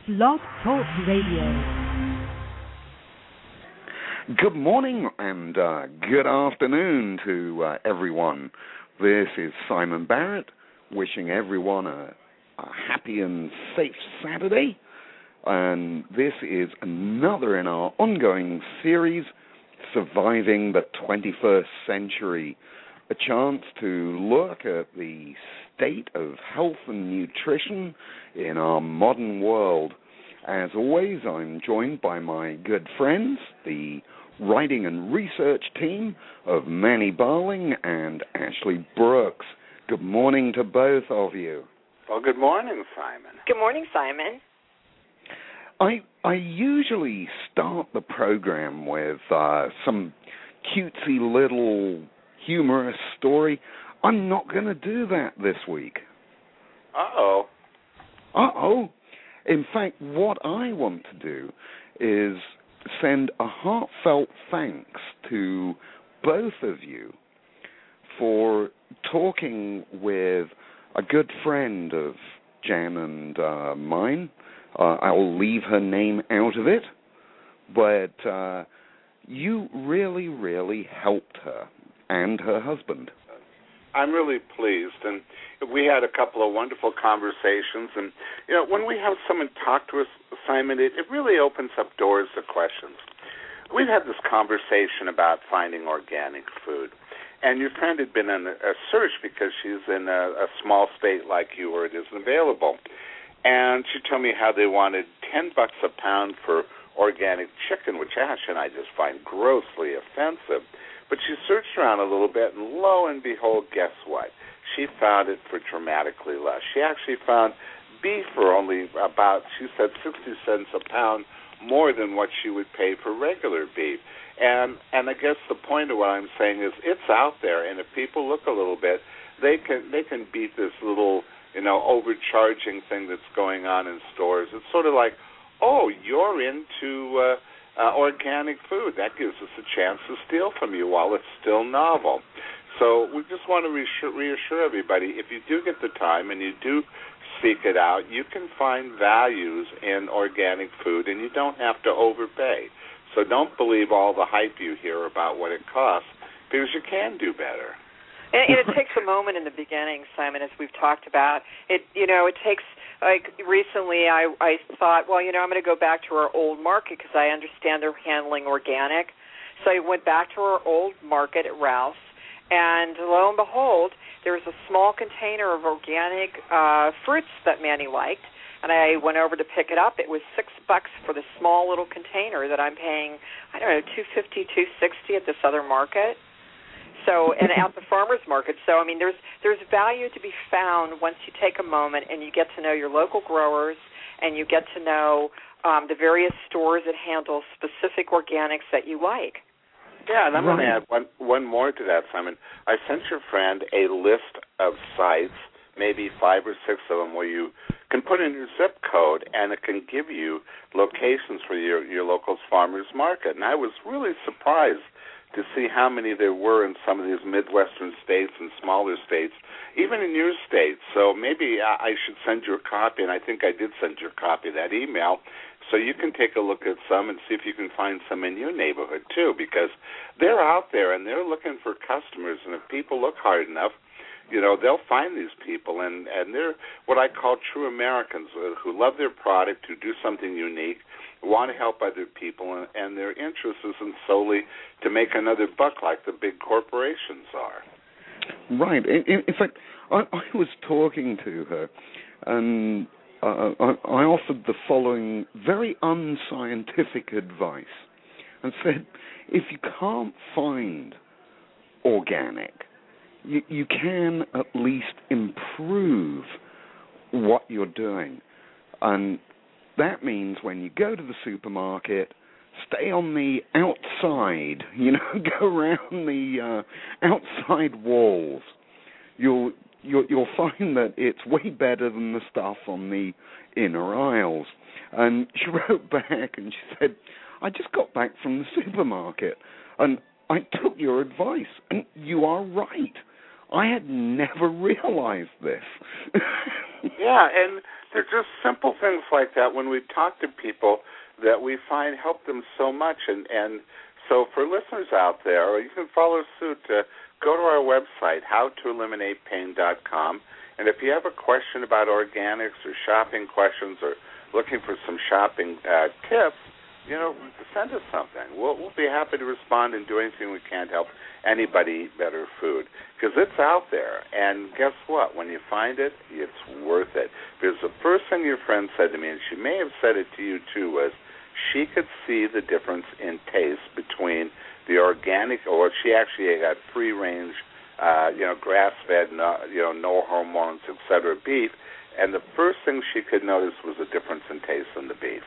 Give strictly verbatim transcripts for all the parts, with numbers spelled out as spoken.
Blog Talk Radio. Good morning and uh, good afternoon to uh, everyone. This is Simon Barrett wishing everyone a, a happy and safe Saturday. And this is another in our ongoing series, Surviving the twenty-first Century, a chance to look at the state of health and nutrition in our modern world. As always, I'm joined by my good friends, the writing and research team of Manny Barling and Ashley Brooks. Good morning to both of you. Well, good morning, Simon. Good morning, Simon. I I usually start the program with uh, some cutesy little humorous story. I'm not going to do that this week. Uh-oh. Uh-oh. In fact, what I want to do is send a heartfelt thanks to both of you for talking with a good friend of Jan and uh, mine. Uh, I'll leave her name out of it, but uh, you really, really helped her and her husband. I'm really pleased, and we had a couple of wonderful conversations, and, you know, when we have someone talk to us, Simon, it, it really opens up doors to questions. We've had this conversation about finding organic food, and your friend had been on a, a search because she's in a, a small state like you where it isn't available, and she told me how they wanted ten bucks a pound for organic chicken, which Ash and I just find grossly offensive. But she searched around a little bit, and lo and behold, guess what? She found it for dramatically less. She actually found beef for only about, she said, sixty cents a pound more than what she would pay for regular beef. And and I guess the point of what I'm saying is it's out there, and if people look a little bit, they can they can beat this little, you know, overcharging thing that's going on in stores. It's sort of like, oh, you're into Uh, Uh, organic food. That gives us a chance to steal from you while it's still novel. So we just want to reassure, reassure everybody, if you do get the time and you do seek it out, you can find values in organic food and you don't have to overpay. So don't believe all the hype you hear about what it costs, because you can do better. And, and it takes a moment in the beginning, Simon, as we've talked about. It, you know, it takes, like, recently I, I thought, well, you know, I'm going to go back to our old market because I understand they're handling organic. So I went back to our old market at Ralph's, and lo and behold, there was a small container of organic uh, fruits that Manny liked, and I went over to pick it up. It was six bucks for the small little container that I'm paying, I don't know, two fifty, two sixty at this other market. So, and at the farmer's market. So, I mean, there's there's value to be found once you take a moment and you get to know your local growers and you get to know um, the various stores that handle specific organics that you like. Yeah, and I'm right. going to add one, one more to that, Simon. I sent your friend a list of sites, maybe five or six of them, where you can put in your zip code and it can give you locations for your, your local farmer's market. And I was really surprised to see how many there were in some of these Midwestern states and smaller states, even in your state. So maybe I should send you a copy, and I think I did send you a copy of that email, so you can take a look at some and see if you can find some in your neighborhood too, because they're out there and they're looking for customers, and if people look hard enough, you know, they'll find these people, and, and they're what I call true Americans who love their product, who do something unique, want to help other people, and, and their interest isn't solely to make another buck like the big corporations are. Right. In, in fact, I, I was talking to her, and uh, I, I offered the following very unscientific advice, and said, if you can't find organic, you, you can at least improve what you're doing. And that means when you go to the supermarket, stay on the outside, you know, go around the uh, outside walls. You'll, you'll you'll find that it's way better than the stuff on the inner aisles. And she wrote back and she said, I just got back from the supermarket and I took your advice, and you are right. I had never realized this. Yeah, and they're just simple things like that when we talk to people that we find help them so much. And, and so for listeners out there, you can follow suit. Uh, go to our website, how to eliminate pain dot com. And if you have a question about organics or shopping questions or looking for some shopping uh, tips, you know, send us something. We'll, we'll be happy to respond and do anything we can to help anybody eat better food, because it's out there. And guess what? When you find it, it's worth it. Because the first thing your friend said to me, and she may have said it to you too, was she could see the difference in taste between the organic, or she actually had free-range, uh, you know, grass-fed, no, you know, no hormones, et cetera, beef, and the first thing she could notice was a difference in taste in the beef.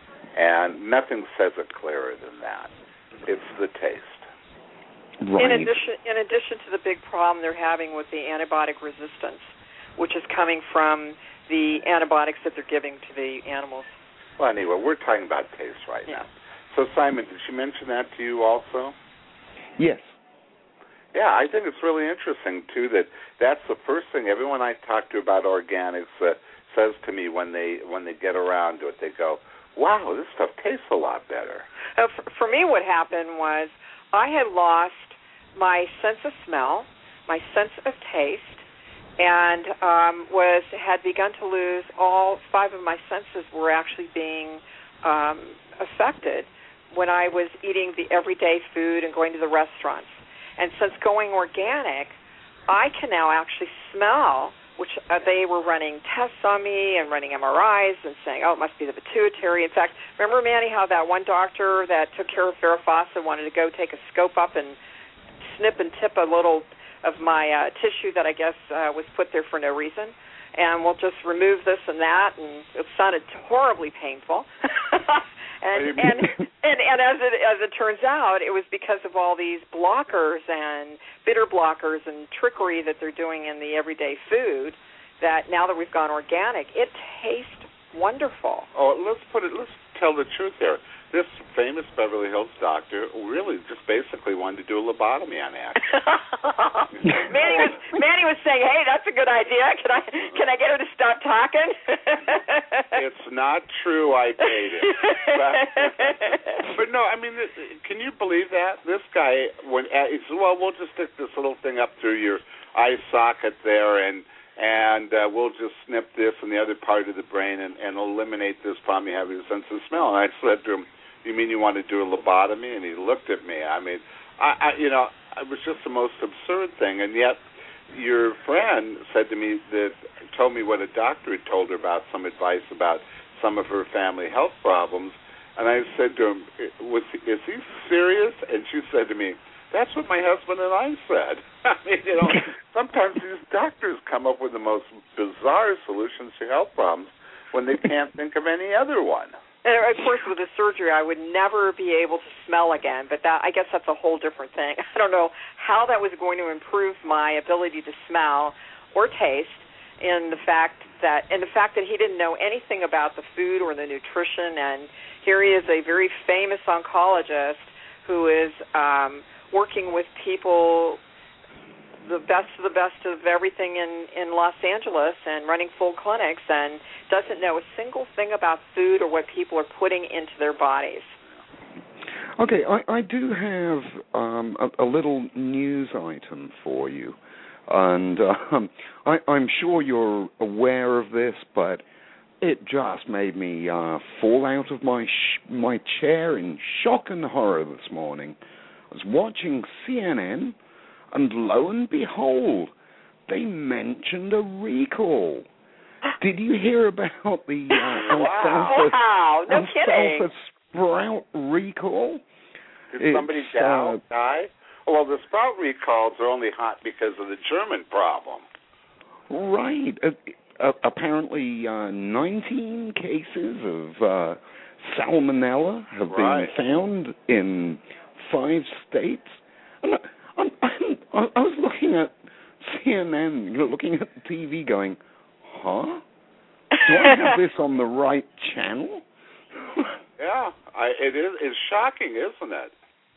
And nothing says it clearer than that. It's the taste. Right. In addition, in addition to the big problem they're having with the antibiotic resistance, which is coming from the antibiotics that they're giving to the animals. Well, anyway, we're talking about taste right yeah. now. So, Simon, did she mention that to you also? Yes. Yeah, I think it's really interesting, too, that that's the first thing everyone I talk to about organics uh, says to me when they when they get around to it. They go, wow, this stuff tastes a lot better. Uh, for, for me, what happened was I had lost my sense of smell, my sense of taste, and um, was had begun to lose all five of my senses were actually being um, affected when I was eating the everyday food and going to the restaurants. And since going organic, I can now actually smell, which uh, they were running tests on me and running M R Is and saying, oh, it must be the pituitary. In fact, remember, Manny, how that one doctor that took care of Farrah Fawcett wanted to go take a scope up and snip and tip a little of my uh, tissue that I guess uh, was put there for no reason, and we'll just remove this and that, and it sounded horribly painful. and, and and and as it as it turns out, it was because of all these blockers and bitter blockers and trickery that they're doing in the everyday food. That now that we've gone organic, it tastes wonderful. Oh, let's put it. Let's tell the truth here. This famous Beverly Hills doctor really just basically wanted to do a lobotomy on Ash. Manny was Manny was saying, "Hey, that's a good idea. Can I can I get her to stop talking?" It's not true. I paid it. But, but no, I mean, this, can you believe that this guy when he said, "Well, we'll just stick this little thing up through your eye socket there, and and uh, we'll just snip this and the other part of the brain and, and eliminate this problem you have your sense of smell." And I said to him, "You mean you want to do a lobotomy?" And he looked at me. I mean, I, I you know, it was just the most absurd thing. And yet, your friend said to me that told me what a doctor had told her about some advice about some of her family health problems. And I said to him, "Was is he serious?" And she said to me, "That's what my husband and I said." I mean, you know, sometimes these doctors come up with the most bizarre solutions to health problems when they can't think of any other one. And of course, with the surgery, I would never be able to smell again, but that I guess that's a whole different thing. I don't know how that was going to improve my ability to smell or taste in the fact that in the fact that he didn't know anything about the food or the nutrition, and here he is, a very famous oncologist who is um, working with people, the best of the best of everything in, in Los Angeles and running full clinics, and doesn't know a single thing about food or what people are putting into their bodies. Okay, I, I do have um, a, a little news item for you, and um, I, I'm sure you're aware of this, but it just made me uh, fall out of my sh- my chair in shock and horror this morning. I was watching C N N, and lo and behold, they mentioned a recall. Did you hear about the uh, alfalfa, wow, no alfalfa sprout recall? Did It's, somebody down, uh, die? Well, the sprout recalls are only hot because of the German problem. Right. Uh, uh, apparently, uh, nineteen cases of uh, salmonella have Right. been found in five states. And I, I'm, I'm, I was looking at C N N, looking at the T V, going, "Huh? Do I have this on the right channel?" Yeah, I, it is. It's shocking, isn't it?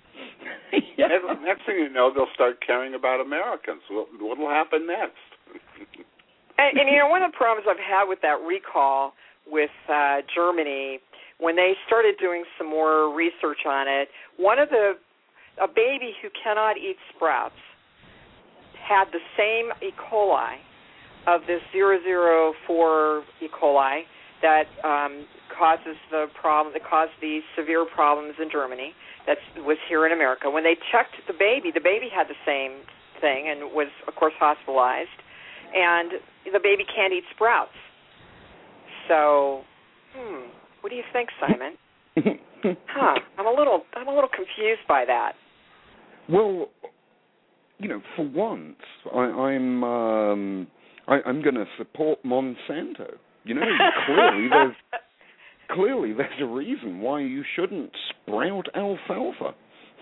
Yeah. Next, next thing you know, they'll start caring about Americans. What will happen next? And, and, you know, one of the problems I've had with that recall with uh, Germany, when they started doing some more research on it, one of the, a baby who cannot eat sprouts had the same E. coli of this zero zero four E. coli that um, causes the problem, that caused the severe problems in Germany, that was here in America. When they checked the baby, the baby had the same thing and was, of course, hospitalized, and the baby can't eat sprouts. So, hmm, what do you think, Simon? huh? I'm a little, I'm a little confused by that. Well, you know, for once, I, I'm, um, I, I'm going to support Monsanto. You know, clearly there's clearly there's a reason why you shouldn't sprout alfalfa.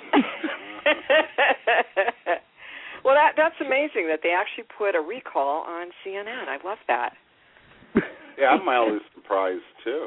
Well, that that's amazing that they actually put a recall on C N N. I love that. Yeah, I'm mildly surprised too.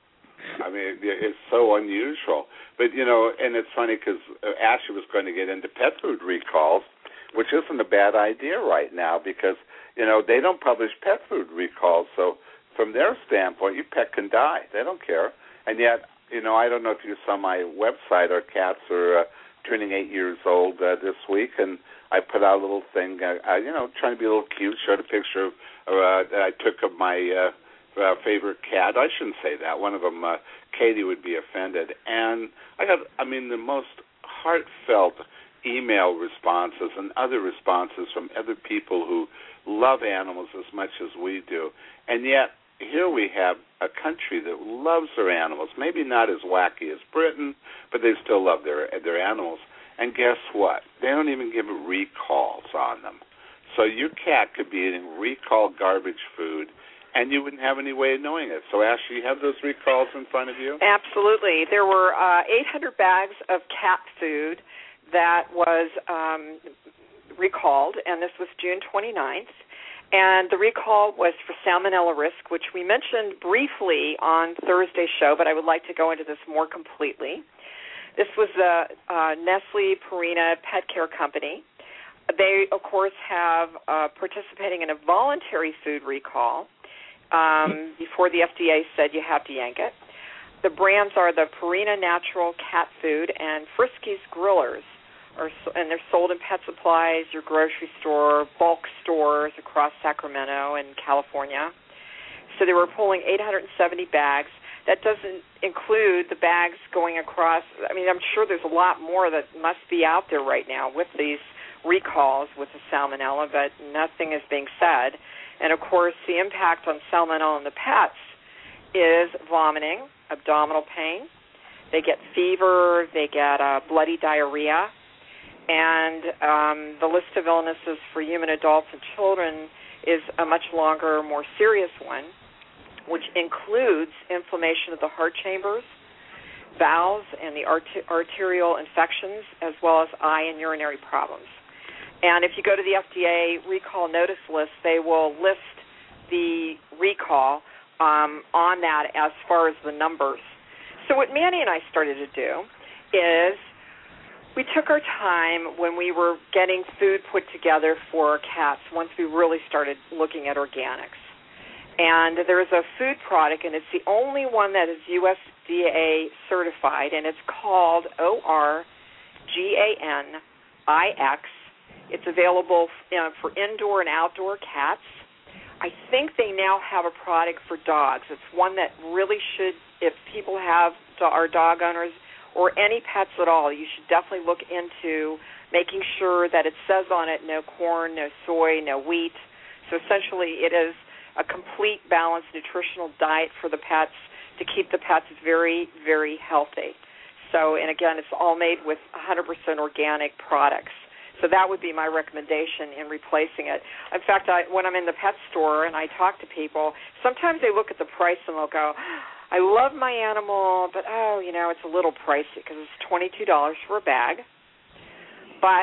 I mean, it's so unusual. But, you know, and it's funny because Ashley was going to get into pet food recalls, which isn't a bad idea right now because, you know, they don't publish pet food recalls. So from their standpoint, your pet can die. They don't care. And yet, you know, I don't know if you saw my website. Our cats are uh, turning eight years old uh, this week, and I put out a little thing, uh, you know, trying to be a little cute, showed a picture of, uh, that I took of my uh, uh, favorite cat. I shouldn't say that. One of them, uh, Katie, would be offended. And I got, I mean, the most heartfelt email responses and other responses from other people who love animals as much as we do. And yet, here we have a country that loves their animals, maybe not as wacky as Britain, but they still love their their animals. And guess what? They don't even give recalls on them. So your cat could be eating recalled garbage food, and you wouldn't have any way of knowing it. So, Ashley, you have those recalls in front of you? Absolutely. There were uh, eight hundred bags of cat food that was um, recalled, and this was June twenty-ninth. And the recall was for salmonella risk, which we mentioned briefly on Thursday's show, but I would like to go into this more completely. This was the uh, Nestle Purina Pet Care Company. They, of course, have uh, participating in a voluntary food recall um, before the F D A said you have to yank it. The brands are the Purina Natural Cat Food and Friskies Grillers, are, and they're sold in pet supplies, your grocery store, bulk stores across Sacramento and California. So they were pulling eight hundred seventy bags. That doesn't include the bags going across. I mean, I'm sure there's a lot more that must be out there right now with these recalls with the salmonella, but nothing is being said. And, of course, the impact on salmonella in the pets is vomiting, abdominal pain. They get fever. They get uh, bloody diarrhea. And um, the list of illnesses for human adults and children is a much longer, more serious one, which includes inflammation of the heart chambers, valves, and the arter- arterial infections, as well as eye and urinary problems. And if you go to the F D A recall notice list, they will list the recall um, on that as far as the numbers. So what Manny and I started to do is we took our time when we were getting food put together for our cats once we really started looking at organics. And there is a food product, and it's the only one that is U S D A certified, and it's called O R G A N I X. It's available uh, for indoor and outdoor cats. I think they now have a product for dogs. It's one that really should, if people have are dog owners or any pets at all, you should definitely look into making sure that it says on it no corn, no soy, no wheat. So essentially it is a complete balanced nutritional diet for the pets to keep the pets very, very healthy. So, and again, it's all made with one hundred percent organic products. So that would be my recommendation in replacing it. In fact, I, when I'm in the pet store and I talk to people, sometimes they look at the price and they'll go, I love my animal, but, oh, you know, it's a little pricey because it's twenty-two dollars for a bag. But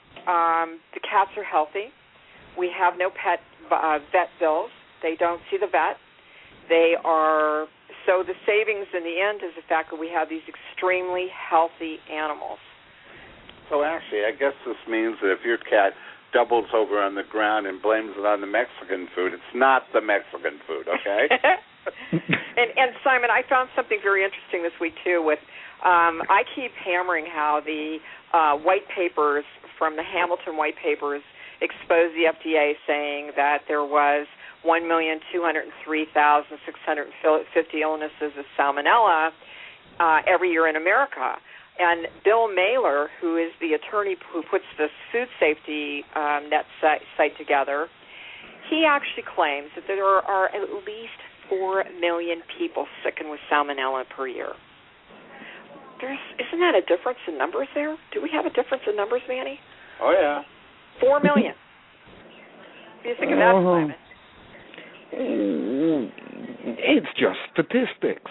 um, the cats are healthy. We have no pet uh, vet bills. They don't see the vet. They are, so the savings in the end is the fact that we have these extremely healthy animals. So actually, I guess this means that if your cat doubles over on the ground and blames it on the Mexican food. It's not the Mexican food, okay? and, and Simon, I found something very interesting this week, too, with um, I keep hammering how the uh, white papers from the Hamilton white papers exposed the F D A, saying that there was one million two hundred three thousand six hundred fifty illnesses of salmonella uh, every year in America. And Bill Mailer, who is the attorney who puts this food safety um, net site, site together, he actually claims that there are at least four million people sickened with salmonella per year. There's, isn't that a difference in numbers there? Do we have a difference in numbers, Manny? Oh, yeah. Four million. What do you think of that, Simon? It's just statistics.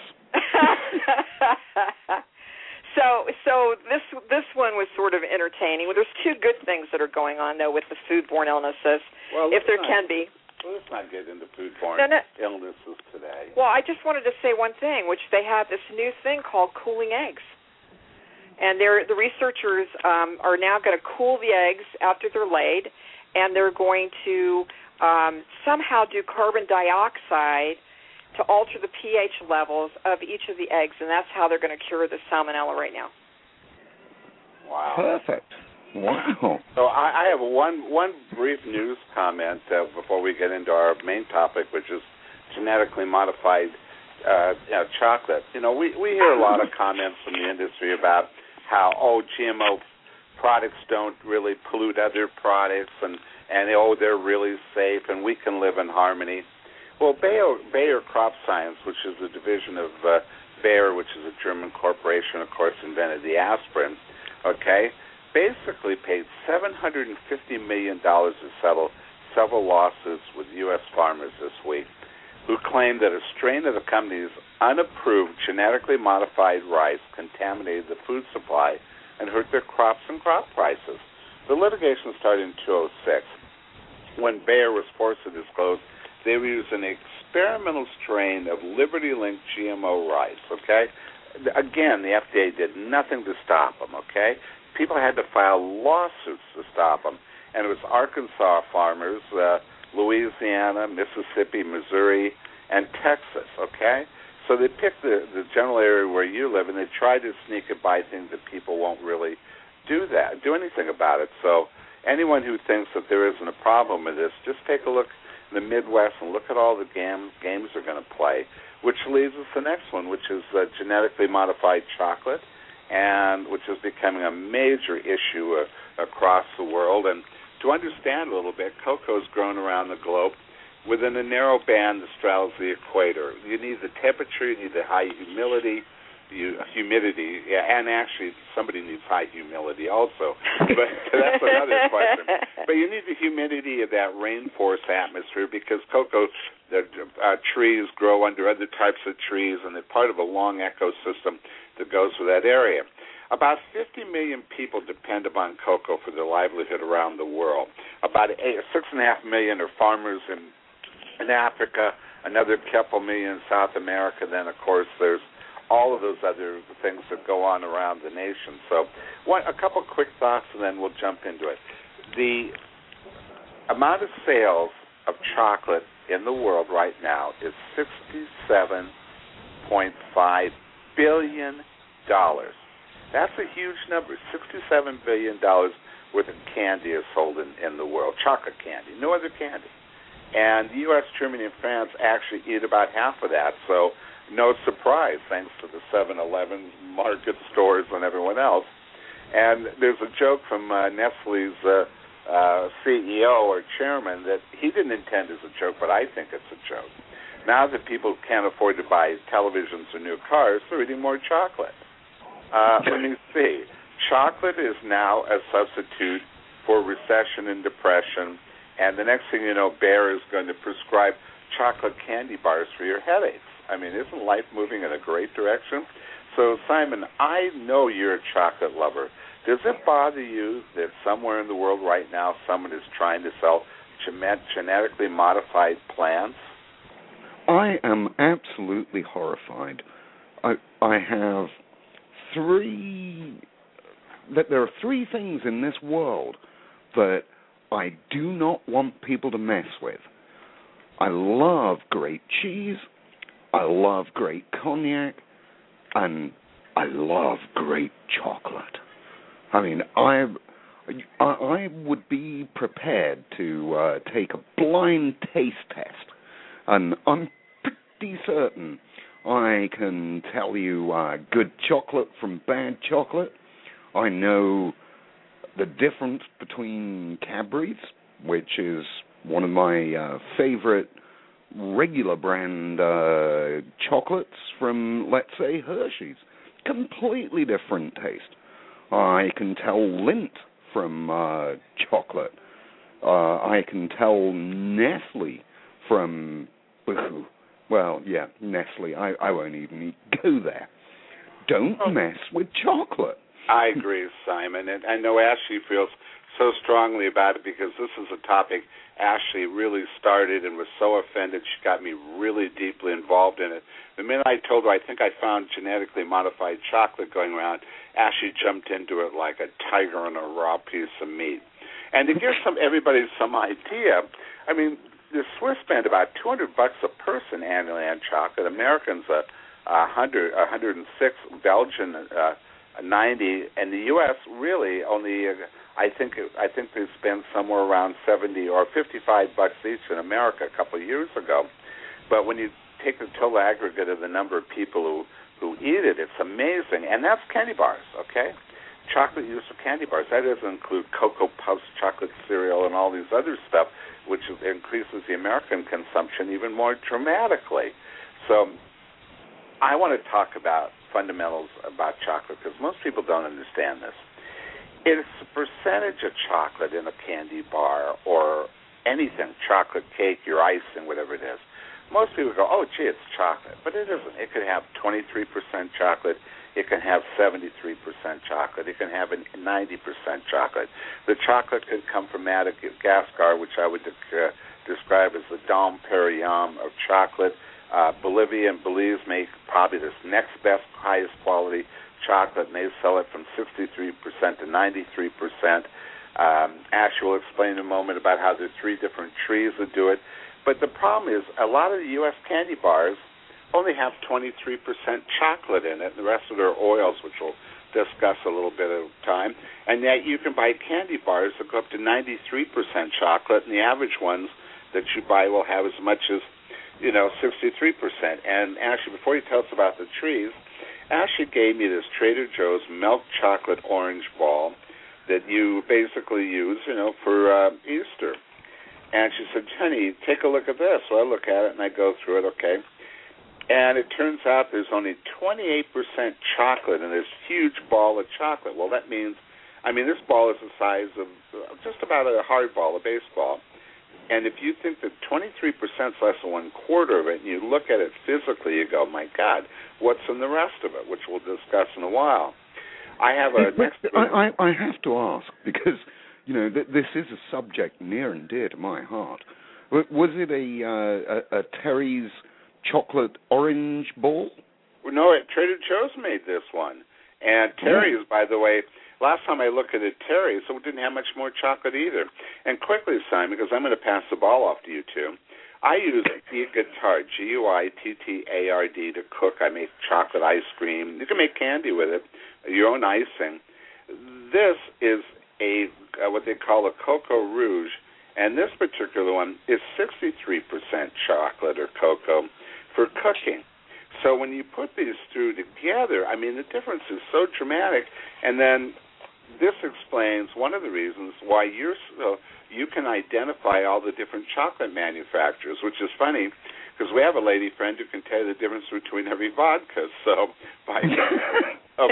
So, so this this one was sort of entertaining. Well, there's two good things that are going on, though, with the foodborne illnesses, well, if there not, can be. Well, let's not get into foodborne no, no. illnesses today. Well, I just wanted to say one thing, which they have this new thing called cooling eggs. And they're, the researchers um, are now going to cool the eggs after they're laid, and they're going to um, somehow do carbon dioxide to alter the pH levels of each of the eggs, and that's how they're going to cure the salmonella right now. Wow. Perfect. Wow. So I, I have one one brief news comment uh, before we get into our main topic, which is genetically modified uh, you know, chocolate. You know, we, we hear a lot of comments from the industry about how, oh, G M O products don't really pollute other products, and, and oh, they're really safe, and we can live in harmony. Well, Bayer, Bayer Crop Science, which is a division of uh, Bayer, which is a German corporation, of course, invented the aspirin, okay, basically paid seven hundred fifty million dollars to settle several lawsuits with U S farmers this week who claimed that a strain of the company's unapproved genetically modified rice contaminated the food supply and hurt their crops and crop prices. The litigation started in two thousand six when Bayer was forced to disclose they were using an experimental strain of Liberty-Link G M O rice, okay? Again, the F D A did nothing to stop them, okay? People had to file lawsuits to stop them, and it was Arkansas farmers, uh, Louisiana, Mississippi, Missouri, and Texas, okay? So they picked the, the general area where you live, and they tried to sneak and buy things that people won't really do that, do anything about it. So anyone who thinks that there isn't a problem with this, just take a look in the Midwest and look at all the games games they're going to play, which leads us to the next one, which is uh, genetically modified chocolate, and which is becoming a major issue uh, across the world. And to understand a little bit, cocoa is grown around the globe within a narrow band that straddles the equator. You need the temperature, you need the high humidity, you, humidity, yeah, and actually somebody needs high humility also, but that's another question. But you need the humidity of that rainforest atmosphere because cocoa the, uh, trees grow under other types of trees, and they're part of a long ecosystem that goes with that area. About fifty million people depend upon cocoa for their livelihood around the world. About eight, six and a half million are farmers in, in Africa, another couple million in South America, then, of course, there's all of those other things that go on around the nation. So one, a couple quick thoughts, and then we'll jump into it. The amount of sales of chocolate in the world right now is sixty-seven point five billion dollars. That's a huge number. sixty-seven billion dollars worth of candy is sold in, in the world, chocolate candy, no other candy. And the U S, Germany, and France actually eat about half of that, so no surprise, thanks to the seven eleven market stores and everyone else. And there's a joke from uh, Nestle's uh, uh, C E O or chairman that he didn't intend as a joke, but I think it's a joke. Now that people can't afford to buy televisions or new cars, they're eating more chocolate. Uh, let me see. Chocolate is now a substitute for recession and depression, and the next thing you know, Bayer is going to prescribe chocolate candy bars for your headaches. I mean, isn't life moving in a great direction? So, Simon, I know you're a chocolate lover. Does it bother you that somewhere in the world right now someone is trying to sell genetically modified plants? I am absolutely horrified. I, I have three... that there are three things in this world that I do not want people to mess with. I love great cheese, I love great cognac, and I love great chocolate. I mean, I I would be prepared to uh, take a blind taste test, and I'm pretty certain I can tell you uh, good chocolate from bad chocolate. I know the difference between Cadbury's, which is one of my uh, favorite regular brand uh, chocolates, from, let's say, Hershey's. Completely different taste. I can tell Lindt from uh, chocolate. Uh, I can tell Nestle from, well, yeah, Nestle. I, I won't even go there. Don't oh. mess with chocolate. I agree, Simon, and I know Ashley feels so strongly about it because this is a topic Ashley really started and was so offended she got me really deeply involved in it. The minute I told her I think I found genetically modified chocolate going around, Ashley jumped into it like a tiger on a raw piece of meat. And to give some everybody some idea, I mean, the Swiss spend about two hundred bucks a person annually on chocolate. Americans a uh, hundred, a hundred and six. Belgian uh, ninety, and the U S really only. Uh, I think I think they spent somewhere around seventy or fifty-five bucks each in America a couple of years ago. But when you take the total aggregate of the number of people who, who eat it, it's amazing. And that's candy bars, okay? Chocolate used for candy bars. That doesn't include Cocoa Puffs, chocolate cereal, and all these other stuff, which increases the American consumption even more dramatically. So I want to talk about fundamentals about chocolate because most people don't understand this. It's the percentage of chocolate in a candy bar or anything, chocolate cake, your icing, whatever it is. Most people go, oh, gee, it's chocolate. But it isn't. It could have twenty-three percent chocolate. It can have seventy-three percent chocolate. It can have ninety percent chocolate. The chocolate could come from Madagascar, which I would uh, describe as the Dom Perignon of chocolate. Uh, Bolivia and Belize make probably this next best, highest quality chocolate, and they sell it from sixty-three percent to ninety-three percent. Um, Ash will explain in a moment about how there are three different trees that do it. But the problem is a lot of the U S candy bars only have twenty-three percent chocolate in it, and the rest of their oils, which we'll discuss a little bit at a time. And yet you can buy candy bars that go up to ninety-three percent chocolate, and the average ones that you buy will have as much as, you know, sixty-three percent. And Ashley, before you tell us about the trees, Ashley gave me this Trader Joe's milk chocolate orange ball that you basically use, you know, for uh, Easter. And she said, honey, take a look at this. So I look at it, and I go through it, okay. And it turns out there's only twenty-eight percent chocolate in this huge ball of chocolate. Well, that means, I mean, this ball is the size of just about a hard ball, a baseball. And if you think that twenty-three percent is less than one quarter of it, and you look at it physically, you go, my God, what's in the rest of it, which we'll discuss in a while. I have a but next. I, I, I have to ask, because, you know, th- this is a subject near and dear to my heart. Was it a, uh, a, a Terry's chocolate orange ball? Well, no, Trader Joe's made this one. And Terry's, by the way, last time I looked at it, Terry's, so it didn't have much more chocolate either. And quickly, Simon, because I'm going to pass the ball off to you two, I use Guittard, G U I T T A R D, to cook. I make chocolate ice cream. You can make candy with it, your own icing. This is a uh, what they call a Cocoa Rouge, and this particular one is sixty-three percent chocolate or cocoa for cooking. So when you put these two together, I mean, the difference is so dramatic. And then this explains one of the reasons why you're so, you can identify all the different chocolate manufacturers, which is funny because we have a lady friend who can tell you the difference between every vodka. So, by oh,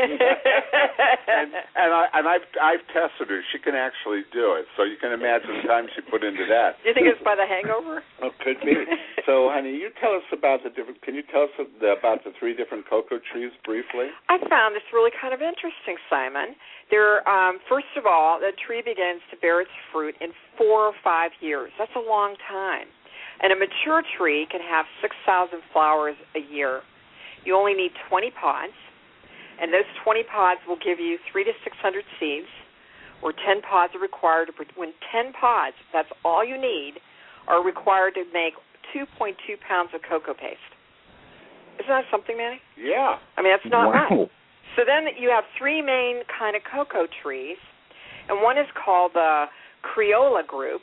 and, and, I, and I've I've tested her; she can actually do it. So you can imagine the time she put into that. Do you think it's by the hangover? Oh, could be. So, honey, you tell us about the different. Can you tell us about the three different cocoa trees briefly? I found this really kind of interesting, Simon. There, um, first of all, the tree begins to bear its fruit in four or five years. That's a long time. And a mature tree can have six thousand flowers a year. You only need twenty pods, and those twenty pods will give you three to six hundred seeds, or ten pods are required to when ten pods, that's all you need, are required to make two point two pounds of cocoa paste. Isn't that something, Manny? Yeah. I mean, that's not wow. much. So then you have three main kind of cocoa trees, and one is called the Criolla group,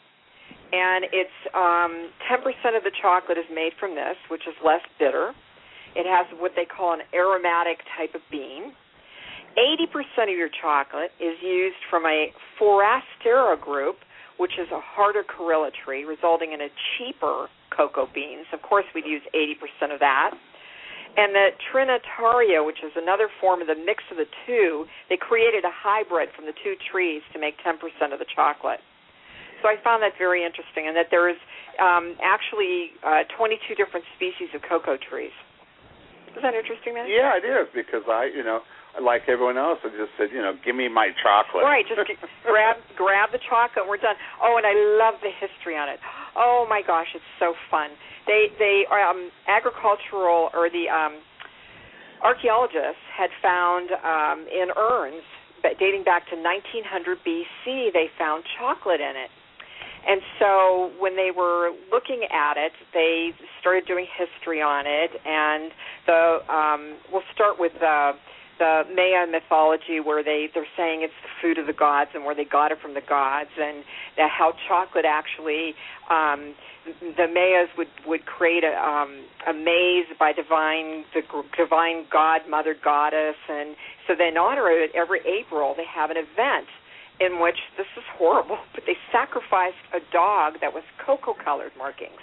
and it's um, ten percent of the chocolate is made from this, which is less bitter. It has what they call an aromatic type of bean. eighty percent of your chocolate is used from a Forastero group, which is a harder Corilla tree, resulting in a cheaper cocoa beans. Of course, we'd use eighty percent of that. And the Trinitario, which is another form of the mix of the two, they created a hybrid from the two trees to make ten percent of the chocolate. So I found that very interesting, and that there is um, actually uh, twenty-two different species of cocoa trees. Is that interesting, man? Yeah, it is, because I, you know, like everyone else, I just said, you know, give me my chocolate. Right, just get, grab grab the chocolate and we're done. Oh, and I love the history on it. Oh, my gosh, it's so fun. They, they um, agricultural, or the um, archaeologists had found um, in urns, dating back to nineteen hundred B C, they found chocolate in it. And so when they were looking at it, they started doing history on it. And the um, we'll start with the, the Maya mythology, where they, they're saying it's the food of the gods and where they got it from the gods, and that how chocolate actually, um, the Mayas would, would create a, um, a maze by divine the divine god, mother goddess. And so they honor it every April. They have an event in which, this is horrible, but they sacrificed a dog that was cocoa-colored markings,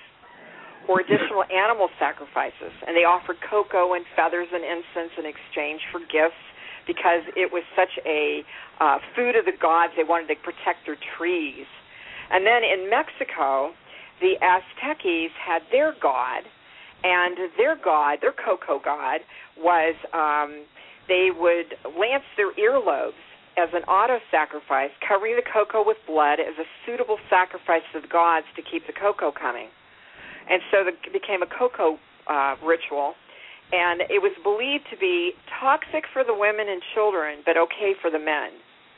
or additional animal sacrifices, and they offered cocoa and feathers and incense in exchange for gifts, because it was such a uh, food of the gods. They wanted to protect their trees. And then in Mexico, the Aztecs had their god, and their god, their cocoa god, was um, they would lance their earlobes as an auto-sacrifice, covering the cocoa with blood as a suitable sacrifice to the gods to keep the cocoa coming. And so it became a cocoa uh, ritual, and it was believed to be toxic for the women and children, but okay for the men.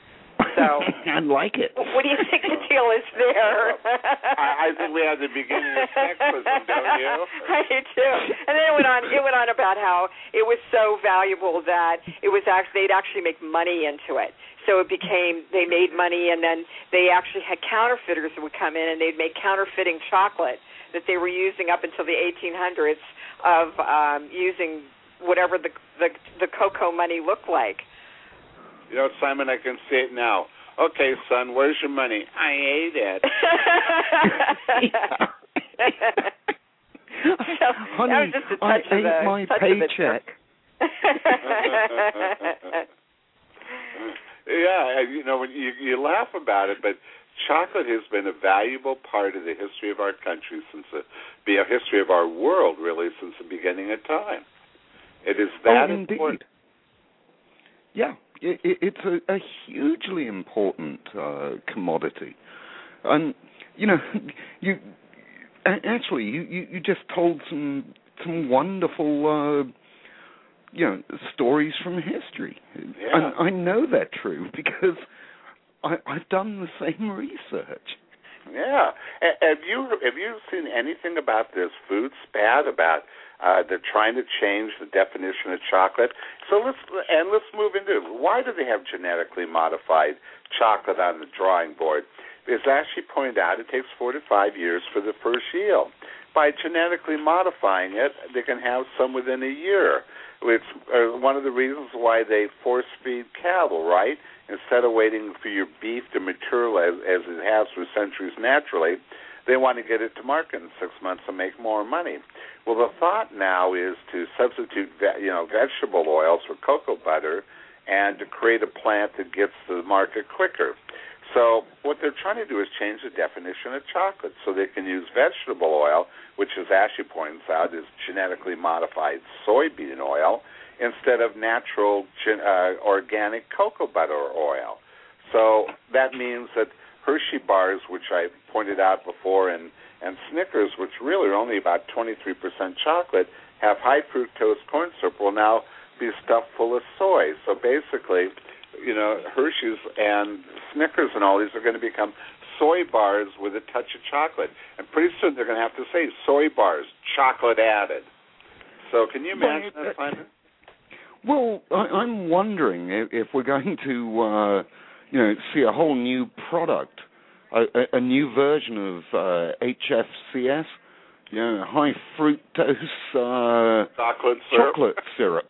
So I like it. What do you think the deal is there? I, I think we have the beginning of sexism, don't you? I do too. And then it went on. It went on about how it was so valuable that it was actually they'd actually make money into it. So it became they made money, and then they actually had counterfeiters that would come in and they'd make counterfeiting chocolate that they were using up until the eighteen hundreds of um, using whatever the, the the cocoa money looked like. You know, Simon, I can see it now. Okay, son, where's your money? I ate it. So, honey, that was just a touch I of ate the, my touch paycheck. Yeah, you know, when you, you laugh about it, but chocolate has been a valuable part of the history of our country since the, be a history of our world, really, since the beginning of time. It is that oh, indeed. important. Yeah, it, it, it's a, a hugely important uh, commodity, and you know, you actually you, you, you just told some some wonderful uh, you know stories from history, Yeah. and I know they're true because I, I've done the same research. Yeah. Have you have you seen anything about this food spat about uh, they're trying to change the definition of chocolate? So let's and let's move into it. Why do they have genetically modified chocolate on the drawing board? As Ashley pointed out, it takes four to five years for the first yield. By genetically modifying it, they can have some within a year. It's uh, one of the reasons why they force feed cattle, right? Instead of waiting for your beef to mature as, as it has for centuries naturally, they want to get it to market in six months and make more money. Well, the thought now is to substitute, ve- you know, vegetable oils for cocoa butter, and to create a plant that gets to the market quicker. So what they're trying to do is change the definition of chocolate so they can use vegetable oil, which, as Ashley points out, is genetically modified soybean oil, instead of natural uh, organic cocoa butter oil. So that means that Hershey bars, which I pointed out before, and, and Snickers, which really are only about twenty-three percent chocolate, have high fructose corn syrup, will now be stuffed full of soy. So basically, you know, Hershey's and Snickers and all these are going to become soy bars with a touch of chocolate. And pretty soon they're going to have to say soy bars, chocolate added. So can you imagine well, that, Simon? Well, I, I'm wondering if, if we're going to, uh, you know, see a whole new product, a, a, a new version of uh, H F C S, you know, high fructose uh, chocolate syrup. Chocolate syrup.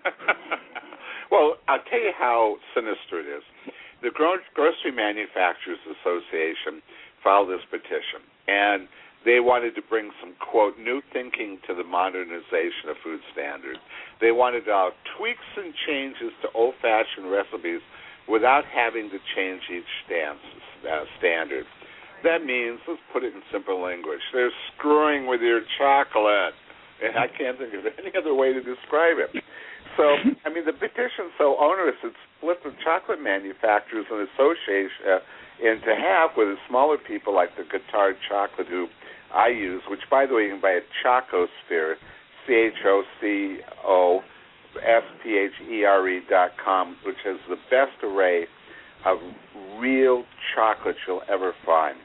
Well, I'll tell you how sinister it is. The Gro- Grocery Manufacturers Association filed this petition, and they wanted to bring some, quote, new thinking to the modernization of food standards. They wanted uh, tweaks and changes to old-fashioned recipes without having to change each stance, uh, standard. That means, let's put it in simple English, they're screwing with your chocolate. And I can't think of any other way to describe it. So, I mean, the petition's so onerous, it split the chocolate manufacturers and association uh, into half with the smaller people like the Guittard Chocolate, who I use, which, by the way, you can buy at Chocosphere, C H O C O S P H E R E dot com, which has the best array of real chocolate you'll ever find.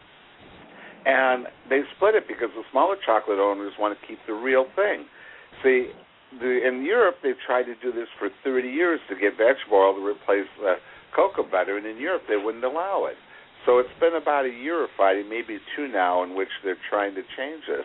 And they split it because the smaller chocolate owners want to keep the real thing. See, the, in Europe, they've tried to do this for thirty years to get vegetable oil to replace uh, cocoa butter, and in Europe they wouldn't allow it. So it's been about a year of fighting, maybe two now, in which they're trying to change this.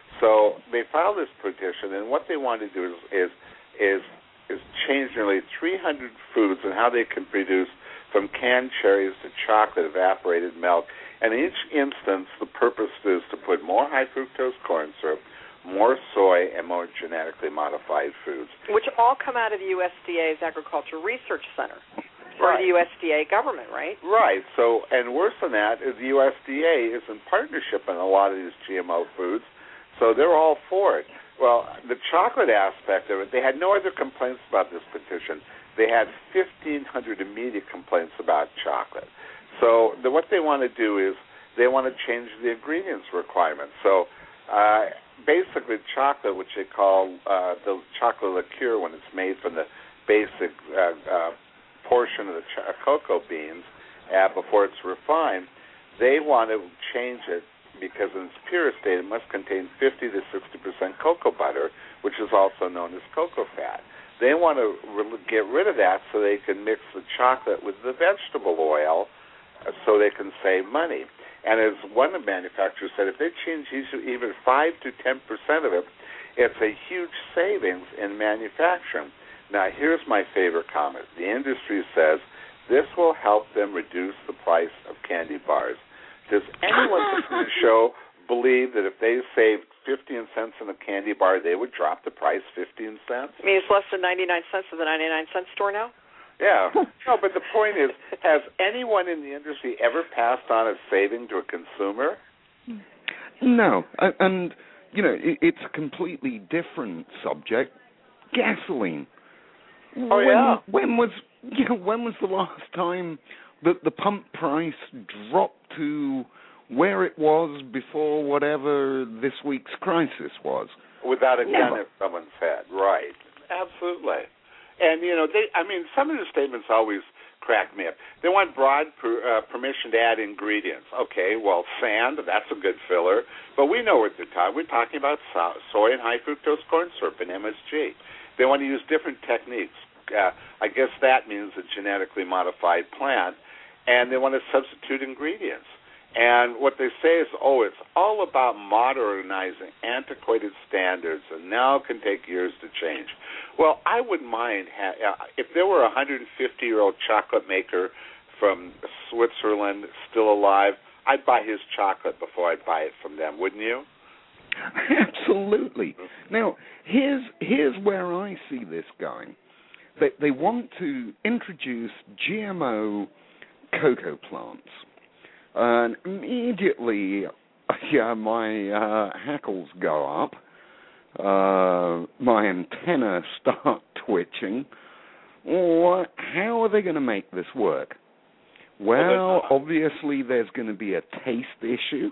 So they filed this petition, and what they want to do is is is, is change nearly three hundred foods and how they can produce from canned cherries to chocolate, evaporated milk. And in each instance, the purpose is to put more high fructose corn syrup, more soy, and more genetically modified foods. Which all come out of the U S D A's Agriculture Research Center. Or Right. the U S D A government, right? Right. So, and worse than that is the U S D A is in partnership in a lot of these G M O foods, so they're all for it. Well, the chocolate aspect of it, they had no other complaints about this petition. They had fifteen hundred immediate complaints about chocolate. So the, what they want to do is they want to change the ingredients requirements. So uh, basically chocolate, which they call uh, the chocolate liqueur when it's made from the basic uh, uh, portion of the ch- cocoa beans uh, before it's refined, they want to change it because in its purest state it must contain fifty to sixty percent cocoa butter, which is also known as cocoa fat. They want to re- get rid of that so they can mix the chocolate with the vegetable oil uh, so they can save money. And as one of the manufacturers said, if they change even five to ten percent of it, it's a huge savings in manufacturing. Now, here's my favorite comment. The industry says this will help them reduce the price of candy bars. Does anyone listening to the show believe that if they saved fifteen cents on a candy bar, they would drop the price fifteen cents? I mean, it's less than ninety-nine cents at the ninety-nine cent store now? Yeah. No, but the point is, has anyone in the industry ever passed on a saving to a consumer? No. And, and you know, it, it's a completely different subject. Gasoline. Oh, when, yeah. When was, you know, when was the last time that the pump price dropped to where it was before whatever this week's crisis was? Without a gun Never. at someone's head, right. Absolutely. And, you know, they, I mean, some of the statements always crack me up. They want broad per, uh, permission to add ingredients. Okay, well, sand, that's a good filler. But we know at the time, we're talking about so- soy and high fructose corn syrup and M S G. They want to use different techniques. Uh, I guess that means a genetically modified plant. And they want to substitute ingredients. And what they say is, oh, it's all about modernizing antiquated standards, and now it can take years to change. Well, I wouldn't mind ha- uh, if there were a one hundred fifty-year-old chocolate maker from Switzerland still alive, I'd buy his chocolate before I'd buy it from them, wouldn't you? Absolutely. Now, here's here's where I see this going. They, they want to introduce G M O cocoa plants. And immediately, yeah, my uh, hackles go up, uh, my antenna start twitching. What, how are they going to make this work? Well, obviously there's going to be a taste issue,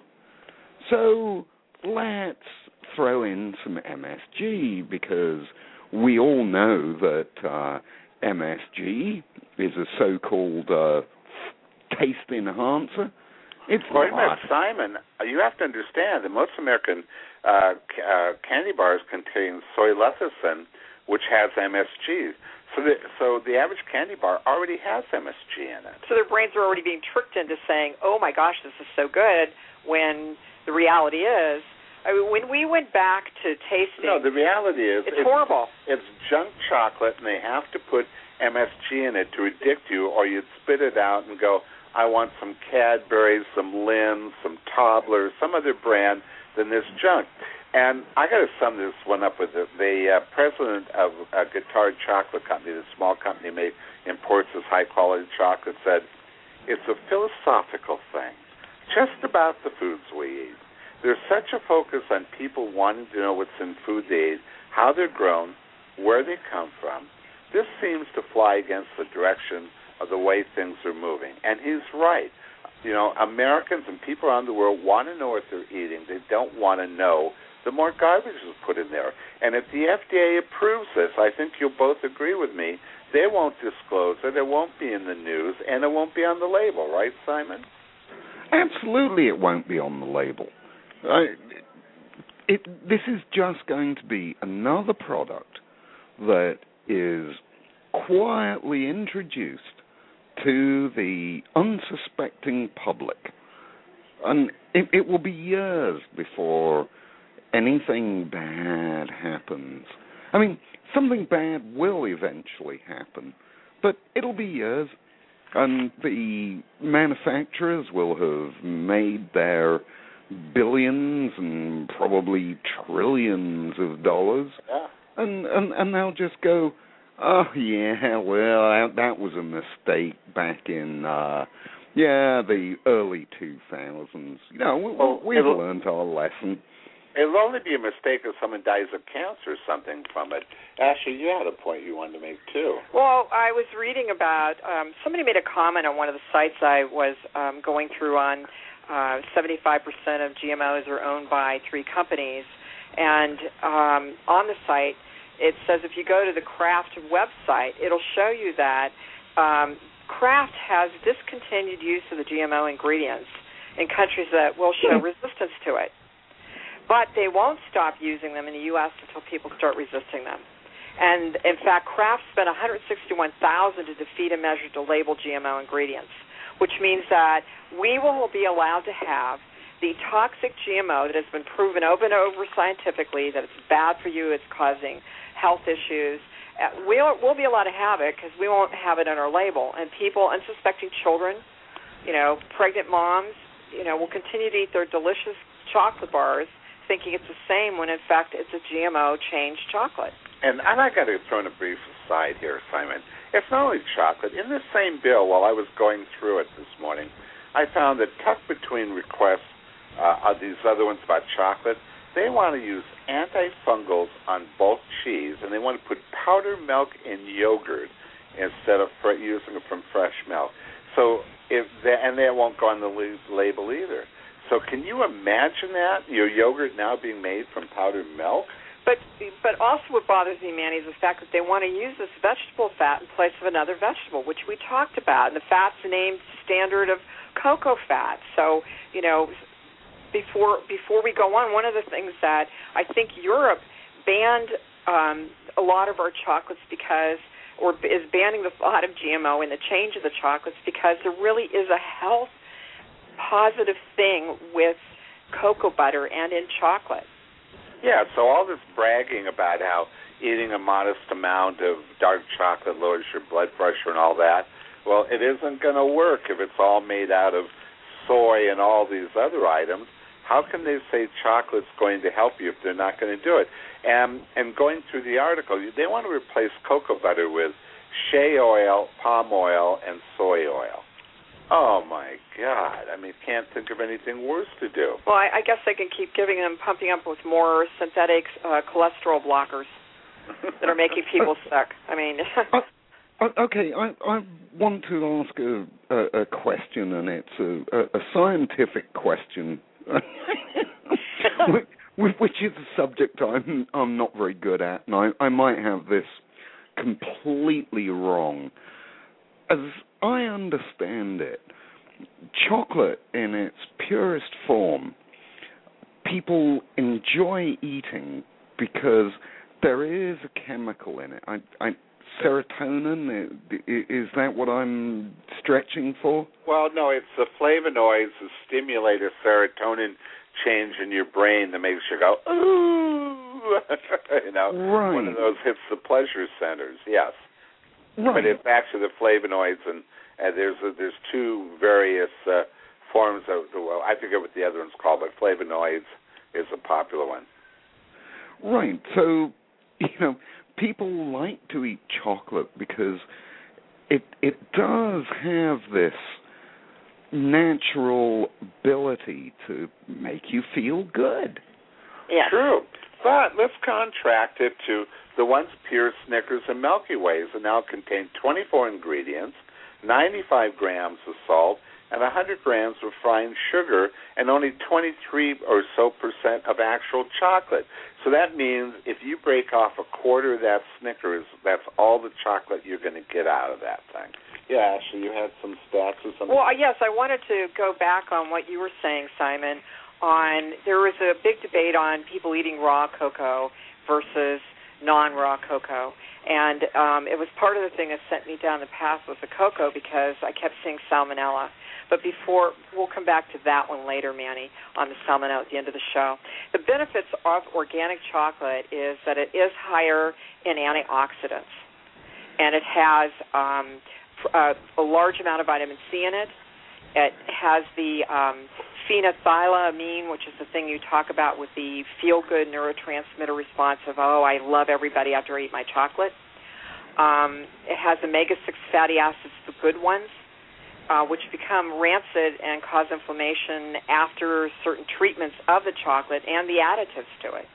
so let's throw in some M S G, because we all know that uh, M S G is a so-called uh, taste enhancer. It's Wait a not. minute, Simon. You have to understand that most American uh, c- uh, candy bars contain soy lecithin, which has M S G. So the, so the average candy bar already has M S G in it. So their brains are already being tricked into saying, oh, my gosh, this is so good, when the reality is, I mean, when we went back to tasting... No, the reality is... It's, it's horrible. It's junk chocolate, and they have to put M S G in it to addict you, or you'd spit it out and go, I want some Cadbury's, some Lindt, some Tobler, some other brand than this junk. And I got to sum this one up with it. The uh, president of a Guittard chocolate company, the small company made imports this high-quality chocolate, said, it's a philosophical thing, just about the foods we eat. There's such a focus on people wanting to know what's in food they eat, how they're grown, where they come from. This seems to fly against the direction of the way things are moving. And he's right. You know, Americans and people around the world want to know what they're eating. They don't want to know the more garbage is put in there. And if the F D A approves this, I think you'll both agree with me, they won't disclose it, it won't be in the news, and it won't be on the label, right, Simon? Absolutely it won't be on the label. I, it, this is just going to be another product that is quietly introduced to the unsuspecting public. And it, it will be years before anything bad happens. I mean, something bad will eventually happen, but it'll be years. And the manufacturers will have made their billions and probably trillions of dollars, yeah. and, and and they'll just go, oh yeah, well that, that was a mistake back in uh, yeah the early two thousands. You know, we, well, we've learned our lesson. It'll only be a mistake if someone dies of cancer or something from it. Ashley, you had a point you wanted to make, too. Well, I was reading about, um, somebody made a comment on one of the sites I was um, going through on uh, seventy-five percent of G M Os are owned by three companies. And um, on the site, it says if you go to the Kraft website, it'll show you that um, Kraft has discontinued use of the G M O ingredients in countries that will show resistance to it. But they won't stop using them in the U S until people start resisting them. And, in fact, Kraft spent one hundred sixty-one thousand dollars to defeat a measure to label G M O ingredients, which means that we will be allowed to have the toxic G M O that has been proven over and over scientifically that it's bad for you, it's causing health issues. We'll, we'll be allowed to have it because we won't have it on our label. And people, unsuspecting children, you know, pregnant moms, you know, will continue to eat their delicious chocolate bars thinking it's the same when, in fact, it's a G M O-changed chocolate. And, and I got to throw in a brief aside here, Simon. It's not only chocolate. In this same bill, while I was going through it this morning, I found that tucked between requests uh, of these other ones about chocolate, they want to use antifungals on bulk cheese, and they want to put powdered milk in yogurt instead of fr- using it from fresh milk. So, if they, and they won't go on the la- label either. So can you imagine that, your yogurt now being made from powdered milk? But but also what bothers me, Manny, is the fact that they want to use this vegetable fat in place of another vegetable, which we talked about, and the fat's named standard of cocoa fat. So, you know, before before we go on, one of the things that I think Europe banned um, a lot of our chocolates because, or is banning the thought of G M O and the change of the chocolates because there really is a health positive thing with cocoa butter and in chocolate. Yeah, so all this bragging about how eating a modest amount of dark chocolate lowers your blood pressure and all that, well, it isn't going to work if it's all made out of soy and all these other items. How can they say chocolate's going to help you if they're not going to do it? And, and going through the article, they want to replace cocoa butter with shea oil, palm oil, and soy oil. Oh, my God. I mean, can't think of anything worse to do. Well, I, I guess they can keep giving them, pumping up with more synthetic uh, cholesterol blockers that are making people sick. I mean... uh, okay, I, I want to ask a, a, a question, and it's a, a, a scientific question, which is a subject I'm, I'm not very good at, and I, I might have this completely wrong. As I understand it, chocolate in its purest form, people enjoy eating because there is a chemical in it. I, I, serotonin, is that what I'm stretching for? Well, no, it's the flavonoids that stimulate a serotonin change in your brain that makes you go, ooh, you know, right. One of those hits the pleasure centers, yes. Right. But it's actually the flavonoids, and, and there's a, there's two various uh, forms of, well, I forget what the other one's called, but flavonoids is a popular one. Right, so, you know, people like to eat chocolate because it it does have this natural ability to make you feel good. Yeah. True. But let's contract it to the once pure Snickers and Milky Ways that now contain twenty-four ingredients, ninety-five grams of salt, and one hundred grams of refined sugar, and only twenty-three or so percent of actual chocolate. So that means if you break off a quarter of that Snickers, that's all the chocolate you're going to get out of that thing. Yeah, Ashley, you had some stats or something? Well, yes, I wanted to go back on what you were saying, Simon, on there was a big debate on people eating raw cocoa versus non-raw cocoa. And um, it was part of the thing that sent me down the path with the cocoa because I kept seeing salmonella. But before, we'll come back to that one later, Manny, on the salmonella at the end of the show. The benefits of organic chocolate is that it is higher in antioxidants, and it has um, a, a large amount of vitamin C in it. It has the um, phenethylamine, which is the thing you talk about with the feel-good neurotransmitter response of, oh, I love everybody after I eat my chocolate. Um, it has omega six fatty acids, the good ones, uh, which become rancid and cause inflammation after certain treatments of the chocolate and the additives to it.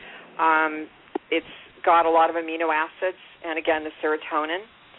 Um, it's got a lot of amino acids and, again, the serotonin.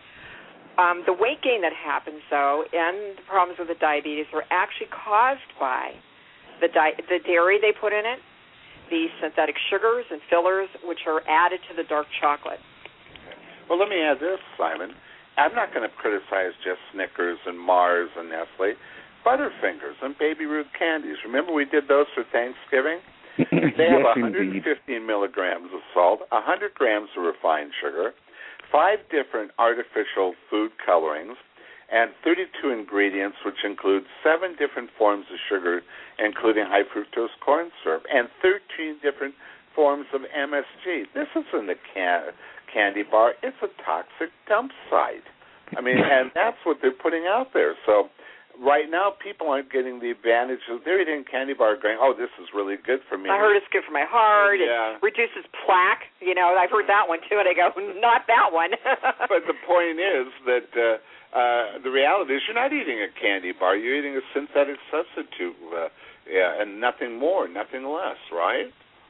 Um, the weight gain that happens, though, and the problems with the diabetes are actually caused by the, di- the dairy they put in it, the synthetic sugars and fillers, which are added to the dark chocolate. Well, let me add this, Simon. I'm not going to criticize just Snickers and Mars and Nestle. Butterfingers and Baby Ruth candies. Remember we did those for Thanksgiving? They yes, have one hundred fifteen indeed. milligrams of salt, one hundred grams of refined sugar, five different artificial food colorings, and thirty-two ingredients, which include seven different forms of sugar, including high fructose corn syrup, and thirteen different forms of M S G. This isn't a can- candy bar. It's a toxic dump site. I mean, and that's what they're putting out there. So right now, people aren't getting the advantage of, they're eating candy bar going, oh, this is really good for me. I heard it's good for my heart. Yeah. It reduces plaque. You know, I've heard that one, too, and I go, not that one. But the point is that uh, uh, the reality is you're not eating a candy bar. You're eating a synthetic substitute, uh, yeah, and nothing more, nothing less, right?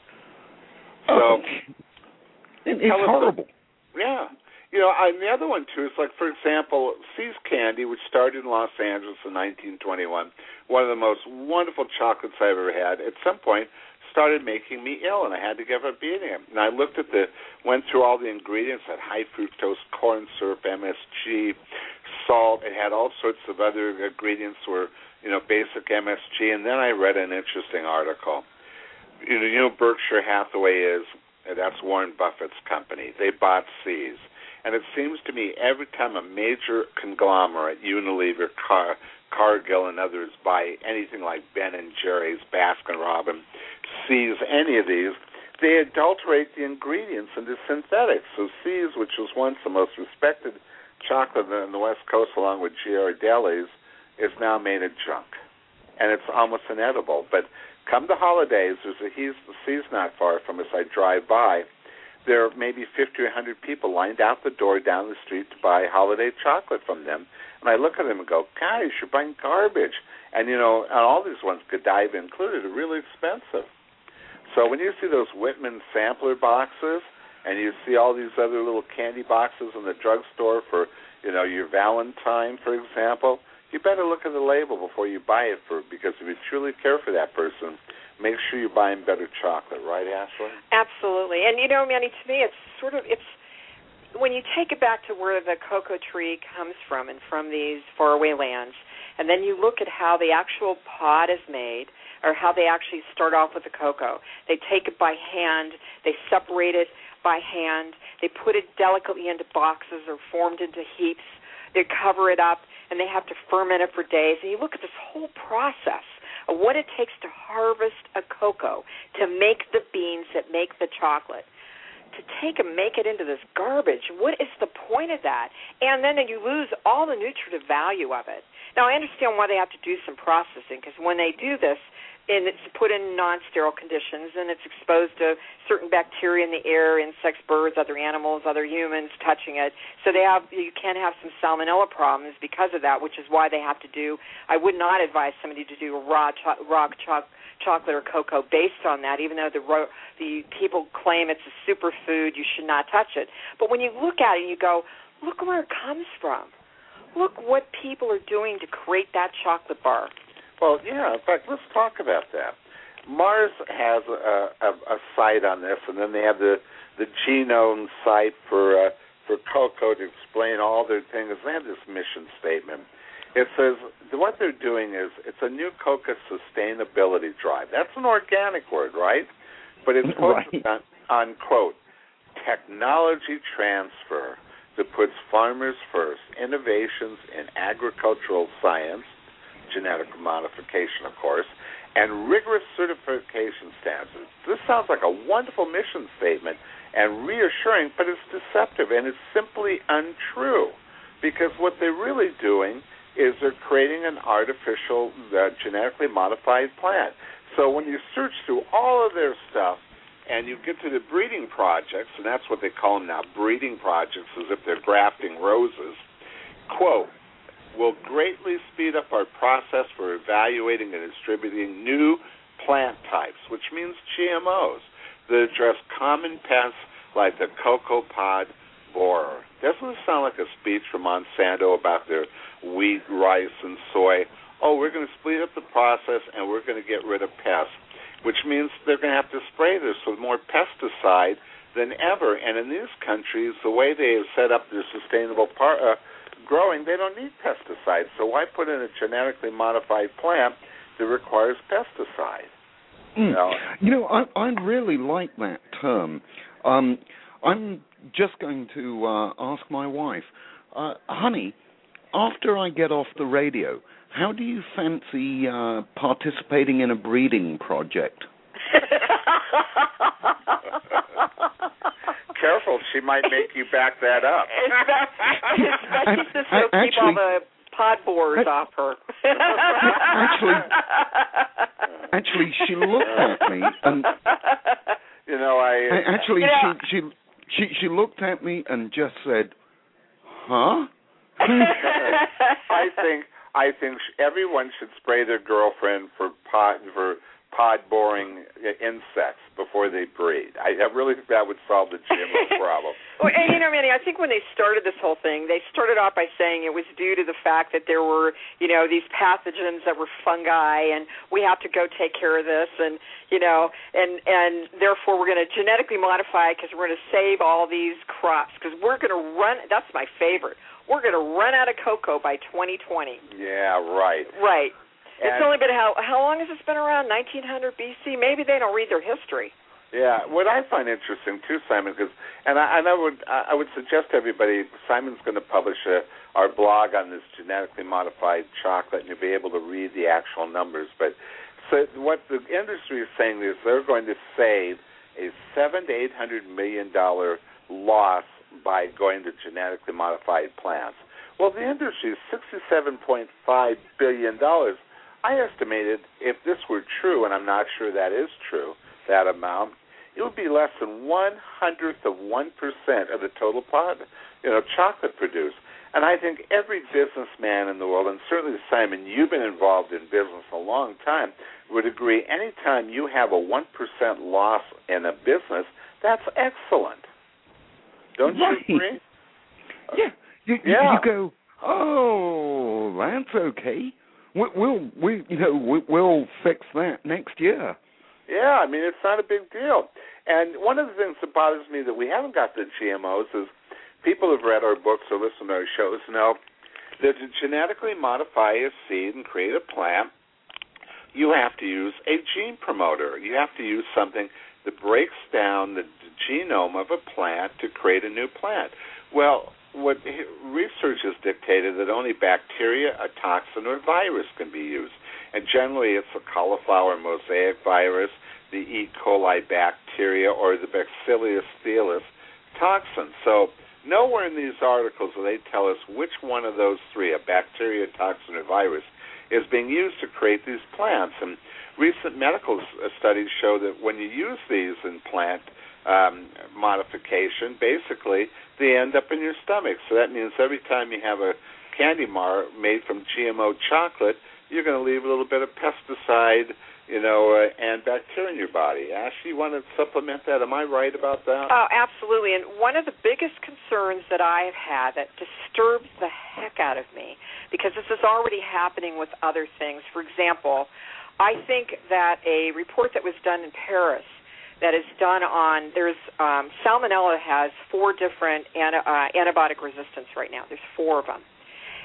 Oh, So it, it's horrible. Yeah. You know, and the other one, too, is like, for example, See's Candy, which started in Los Angeles in nineteen twenty-one, one of the most wonderful chocolates I ever had, at some point started making me ill, and I had to give up eating it. And I looked at the, went through all the ingredients, had high fructose corn syrup, M S G, salt. It had all sorts of other ingredients were, you know, basic M S G. And then I read an interesting article. You know, you know Berkshire Hathaway is, that's Warren Buffett's company. They bought See's. And it seems to me every time a major conglomerate, Unilever, Car, Cargill, and others buy anything like Ben and Jerry's, Baskin-Robbins, See's, any of these, they adulterate the ingredients into synthetics. So See's, which was once the most respected chocolate on the West Coast along with Ghirardelli's, is now made of junk. And it's almost inedible. But come the holidays, there's a See's not far from us. I drive by. There are maybe fifty or one hundred people lined out the door down the street to buy holiday chocolate from them. And I look at them and go, guys, you're buying garbage. And, you know, and all these ones, Godiva included, are really expensive. So when you see those Whitman sampler boxes and you see all these other little candy boxes in the drugstore for, you know, your Valentine, for example, you better look at the label before you buy it, for because if you truly care for that person, make sure you're buying better chocolate, right, Ashley? Absolutely. And, you know, Manny, to me, it's sort of, it's, when you take it back to where the cocoa tree comes from and from these faraway lands, and then you look at how the actual pod is made, or how they actually start off with the cocoa. They take it by hand, they separate it by hand, they put it delicately into boxes or formed into heaps, they cover it up, and they have to ferment it for days. And you look at this whole process of what it takes to harvest a cocoa, to make the beans that make the chocolate, to take and make it into this garbage. What is the point of that? And then you lose all the nutritive value of it. Now, I understand why they have to do some processing, because when they do this, and it's put in non-sterile conditions, and it's exposed to certain bacteria in the air, insects, birds, other animals, other humans touching it. So they have, you can have some salmonella problems because of that, which is why they have to do, I would not advise somebody to do a raw, cho- raw cho- chocolate or cocoa based on that, even though the, ro- the people claim it's a superfood, you should not touch it. But when you look at it, you go, look where it comes from. Look what people are doing to create that chocolate bar. Well, yeah, in fact, let's talk about that. Mars has a, a, a site on this, and then they have the, the Genome site for uh, for cocoa to explain all their things. They have this mission statement. It says what they're doing is it's a new cocoa sustainability drive. That's an organic word, right? But it's focused right. on, on, quote, technology transfer that puts farmers first, innovations in agricultural science, genetic modification, of course, and rigorous certification standards. This sounds like a wonderful mission statement and reassuring, but it's deceptive and it's simply untrue, because what they're really doing is they're creating an artificial, uh, genetically modified plant. So when you search through all of their stuff and you get to the breeding projects, and that's what they call them now, breeding projects, as if they're grafting roses, quote, will greatly speed up our process for evaluating and distributing new plant types, which means G M Os, that address common pests like the cocoa pod borer. Doesn't it sound like a speech from Monsanto about their wheat, rice, and soy? Oh, we're going to speed up the process and we're going to get rid of pests, which means they're going to have to spray this with more pesticide than ever. And in these countries, the way they have set up their sustainable par- uh, growing, they don't need pesticides. So why put in a genetically modified plant that requires pesticide? Mm. You know, you know I, I really like that term. Um, I'm just going to uh, ask my wife, uh, honey, after I get off the radio, how do you fancy uh, participating in a breeding project? Careful, she might make you back that up. Especially since she'll keep actually, all the pod borers I, off her. actually, actually, she looked at me and you know, I actually you know, she she she she looked at me and just said, "Huh?" I think I think everyone should spray their girlfriend for pod for pod boring insects before they breed. I, I really think that would solve the G M O problem. Well, and you know, Manny, I think when they started this whole thing, they started off by saying it was due to the fact that there were, you know, these pathogens that were fungi, and we have to go take care of this, and you know, and and therefore we're going to genetically modify because we're going to save all these crops because we're going to run. That's my favorite. We're going to run out of cocoa by twenty twenty. Yeah, right. Right. And it's only been how how long has this been around? nineteen hundred B C. Maybe they don't read their history. Yeah, what I find interesting too, Simon, because and I, and I would I would suggest to everybody, Simon's going to publish a, our blog on this genetically modified chocolate, and you'll be able to read the actual numbers. But so what the industry is saying is they're going to save a seven to eight hundred million dollar loss by going to genetically modified plants. Well, the industry is sixty-seven point five billion dollars. I estimated if this were true, and I'm not sure that is true, that amount, it would be less than one hundredth of one percent of the total pot, you know, chocolate produced. And I think every businessman in the world, and certainly Simon, you've been involved in business a long time, would agree. Anytime you have a one percent loss in a business, that's excellent. Don't right. you agree? Yeah. You, yeah. you go, oh, that's okay. We, we'll, we, you know, we, we'll fix that next year. Yeah, I mean, it's not a big deal. And one of the things that bothers me that we haven't got the G M Os is people who've read our books or listened to our shows know that to genetically modify a seed and create a plant, you have to use a gene promoter. You have to use something that breaks down the genome of a plant to create a new plant. Well, what research has dictated that only bacteria, a toxin, or virus can be used. And generally it's the cauliflower mosaic virus, the E. coli bacteria, or the Bacillus thales toxin. So nowhere in these articles will they tell us which one of those three, a bacteria, toxin, or virus, is being used to create these plants. And recent medical studies show that when you use these in plant um, modification, basically they end up in your stomach. So that means every time you have a candy bar made from G M O chocolate, you're going to leave a little bit of pesticide, you know, uh, and bacteria in your body. Ashley, you want to supplement that? Am I right about that? Oh, absolutely. And one of the biggest concerns that I have had that disturbs the heck out of me, because this is already happening with other things. For example, I think that a report that was done in Paris that is done on, there's, um, Salmonella has four different anti, uh, antibiotic resistance right now. There's four of them.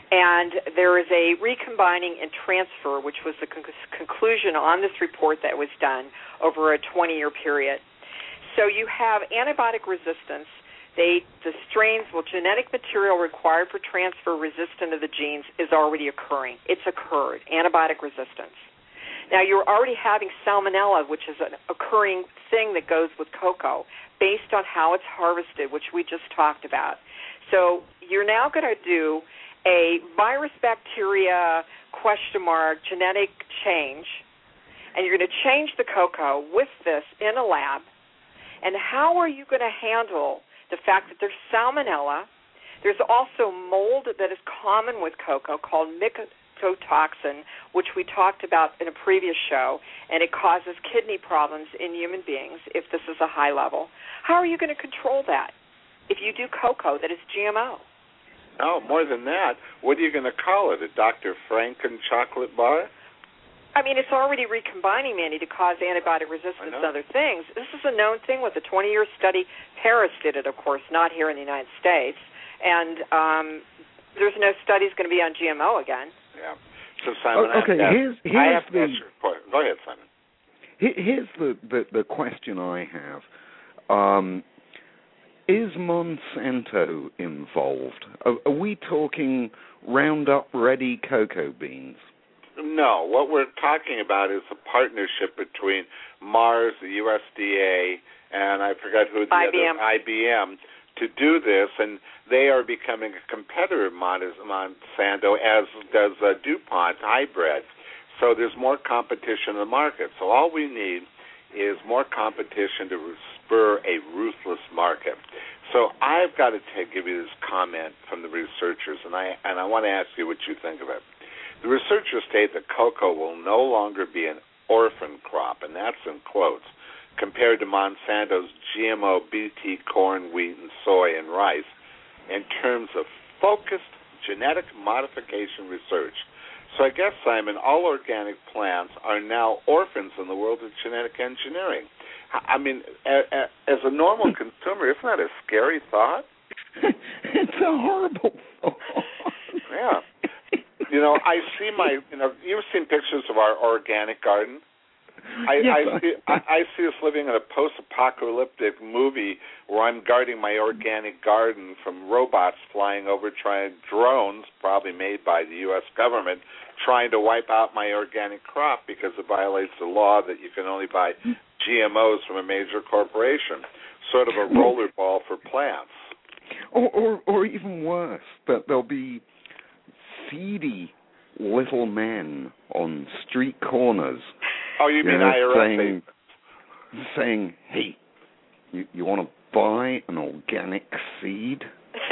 And there is a recombining and transfer, which was the con- conclusion on this report that was done over a twenty-year period. So you have antibiotic resistance. They, the strains, well, genetic material required for transfer resistant to the genes is already occurring. It's occurred, antibiotic resistance. Now, you're already having salmonella, which is an occurring thing that goes with cocoa based on how it's harvested, which we just talked about. So you're now going to do a virus, bacteria, question mark, genetic change, and you're going to change the cocoa with this in a lab. And how are you going to handle the fact that there's salmonella? There's also mold that is common with cocoa called mycotoxin, which we talked about in a previous show, and it causes kidney problems in human beings if this is a high level. How are you going to control that if you do cocoa that is G M O? Oh, more than that, what are you going to call it, a Doctor Franken chocolate bar? I mean, it's already recombining, Mandy, to cause antibiotic resistance and other things. This is a known thing with a twenty-year study. Paris did it, of course, not here in the United States. And um, there's no studies going to be on G M O again. Yeah. So, Simon, oh, okay, I have, here's, here's I have the, to answer. Go ahead, Simon. Here's the, the, the question I have. Um, Is Monsanto involved? Are, are we talking Roundup-ready cocoa beans? No. What we're talking about is a partnership between Mars, the U S D A, and I forgot who the I B M. other I B M to do this, and they are becoming a competitor of Monsanto, as does uh, DuPont hybrid. So there's more competition in the market. So all we need is more competition to spur a ruthless market. So I've got to take, give you this comment from the researchers, and I and I want to ask you what you think of it. The researchers state that cocoa will no longer be an orphan crop, and that's in quotes, compared to Monsanto's G M O B T corn, wheat, and soy, and rice in terms of focused genetic modification research. So I guess, Simon, all organic plants are now orphans in the world of genetic engineering. I mean, as a normal consumer, isn't that a scary thought? It's a horrible thought. Yeah. You know, I see my, you know, you've seen pictures of our organic garden. I, yes, I, see, I, I see us living in a post-apocalyptic movie where I'm guarding my organic garden from robots flying over, trying drones, probably made by the U S government, trying to wipe out my organic crop because it violates the law that you can only buy G M Os from a major corporation. Sort of a rollerball for plants. Or, or, or even worse, that there'll be seedy little men on street corners. Oh, you mean you know, I R S saying, saying, hey, you, you want to buy an organic seed?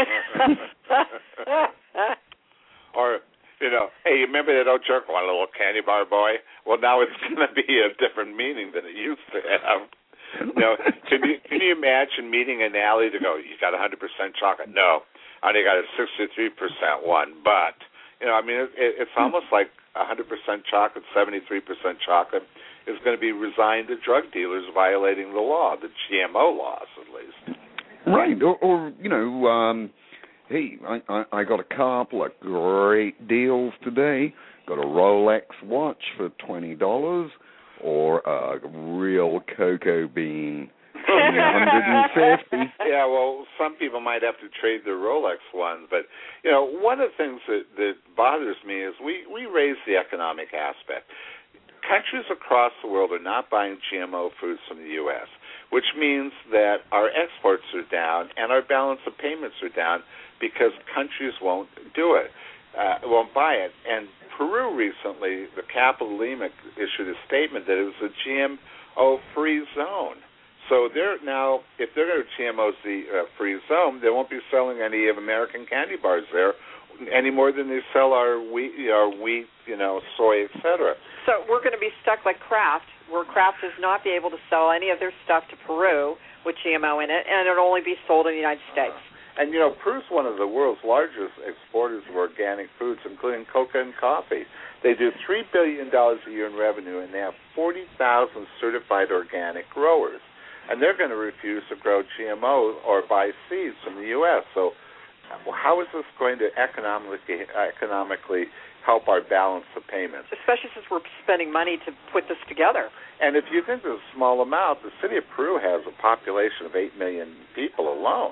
Or, you know, hey, you remember that old joke, one little candy bar boy? Well, now it's going to be a different meaning than it used to have. You know, can you, can you imagine meeting an alley to go, you got one hundred percent chocolate? No, I only got a sixty-three percent one. But, you know, I mean, it, it, it's almost like one hundred percent chocolate, seventy-three percent chocolate is going to be resigned to drug dealers violating the law, the G M O laws at least. Right, or, or you know, um, hey, I, I, I got a couple of great deals today. Got a Rolex watch for twenty dollars, or a real cocoa bean for one hundred fifty. Yeah, well, some people might have to trade their Rolex ones, but you know, one of the things that, that bothers me is we, we raise the economic aspect. Countries across the world are not buying G M O foods from the U S, which means that our exports are down and our balance of payments are down because countries won't do it, uh, won't buy it. And Peru recently, the capital Lima, issued a statement that it was a G M O-free zone. So they're now, if they're going to G M O-free zone, they won't be selling any of American candy bars there any more than they sell our wheat, our wheat, you know, soy, et cetera. So we're going to be stuck like Kraft, where Kraft does not be able to sell any of their stuff to Peru with G M O in it, and it'll only be sold in the United States. And, you know, Peru's one of the world's largest exporters of organic foods, including cocoa and coffee. They do three billion dollars a year in revenue, and they have forty thousand certified organic growers. And they're going to refuse to grow G M O or buy seeds from the U S. So how is this going to economically economically help our balance of payments? Especially since we're spending money to put this together. And if you think it's a small amount, the city of Peru has a population of eight million people alone.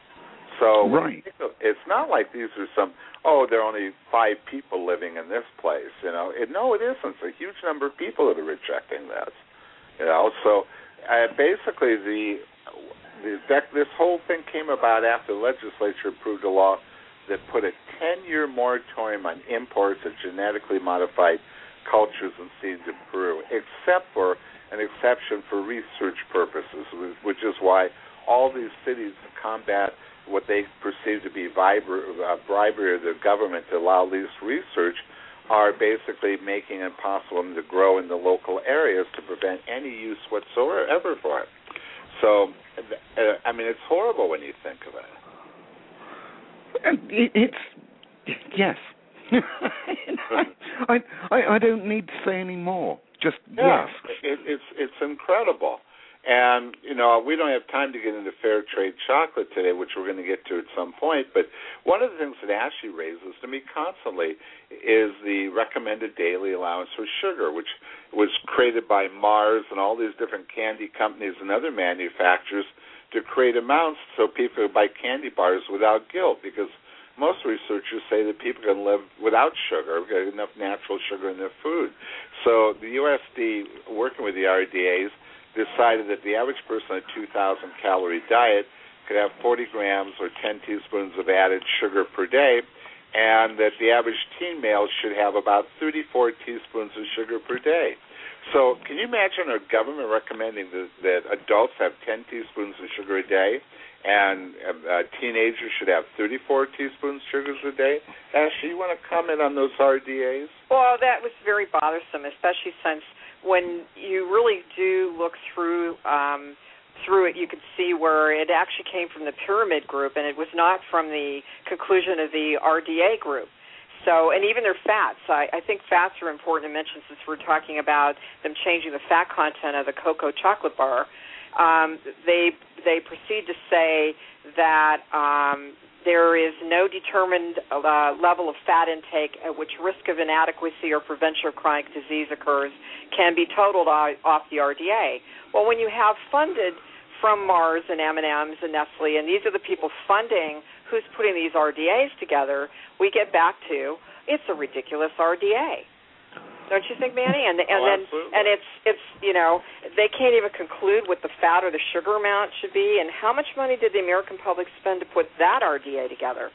So right. It's not like these are some, oh, there are only five people living in this place. You know, it, no, it isn't. It's a huge number of people that are rejecting this. You know, so uh, basically the, the this whole thing came about after the legislature approved a law that put a ten-year moratorium on imports of genetically modified cultures and seeds in Peru, except for an exception for research purposes, which is why all these cities combat what they perceive to be vibra- uh, bribery of the government to allow this research are basically making it impossible to grow in the local areas to prevent any use whatsoever for it. So, uh, I mean, it's horrible when you think of it. It, it's, yes. I, I I don't need to say any more. Just yeah, yes. It, it's it's incredible. And, you know, we don't have time to get into fair trade chocolate today, which we're going to get to at some point. But one of the things that Ashley raises to me constantly is the recommended daily allowance for sugar, which was created by Mars and all these different candy companies and other manufacturers to create amounts so people could buy candy bars without guilt, because most researchers say that people can live without sugar, get enough natural sugar in their food. So the U S D, working with the R D As, decided that the average person on a two thousand calorie diet could have forty grams or ten teaspoons of added sugar per day, and that the average teen male should have about thirty-four teaspoons of sugar per day. So can you imagine our government recommending that, that adults have ten teaspoons of sugar a day, and uh, teenagers should have thirty-four teaspoons of sugars a day? Ashley, you want to comment on those R D As? Well, that was very bothersome, especially since when you really do look through um, through it, you can see where it actually came from the pyramid group, and it was not from the conclusion of the R D A group. So, and even their fats. I, I think fats are important to mention since we're talking about them changing the fat content of the cocoa chocolate bar. Um, they they proceed to say that um, there is no determined uh, level of fat intake at which risk of inadequacy or prevention of chronic disease occurs can be totaled off the R D A. Well, when you have funded from Mars and M and M's and Nestle, and these are the people funding who's putting these R D As together, we get back to it's a ridiculous R D A. Don't you think, Manny? And and oh, then absolutely. and it's it's you know they can't even conclude what the fat or the sugar amount should be, and how much money did the American public spend to put that R D A together?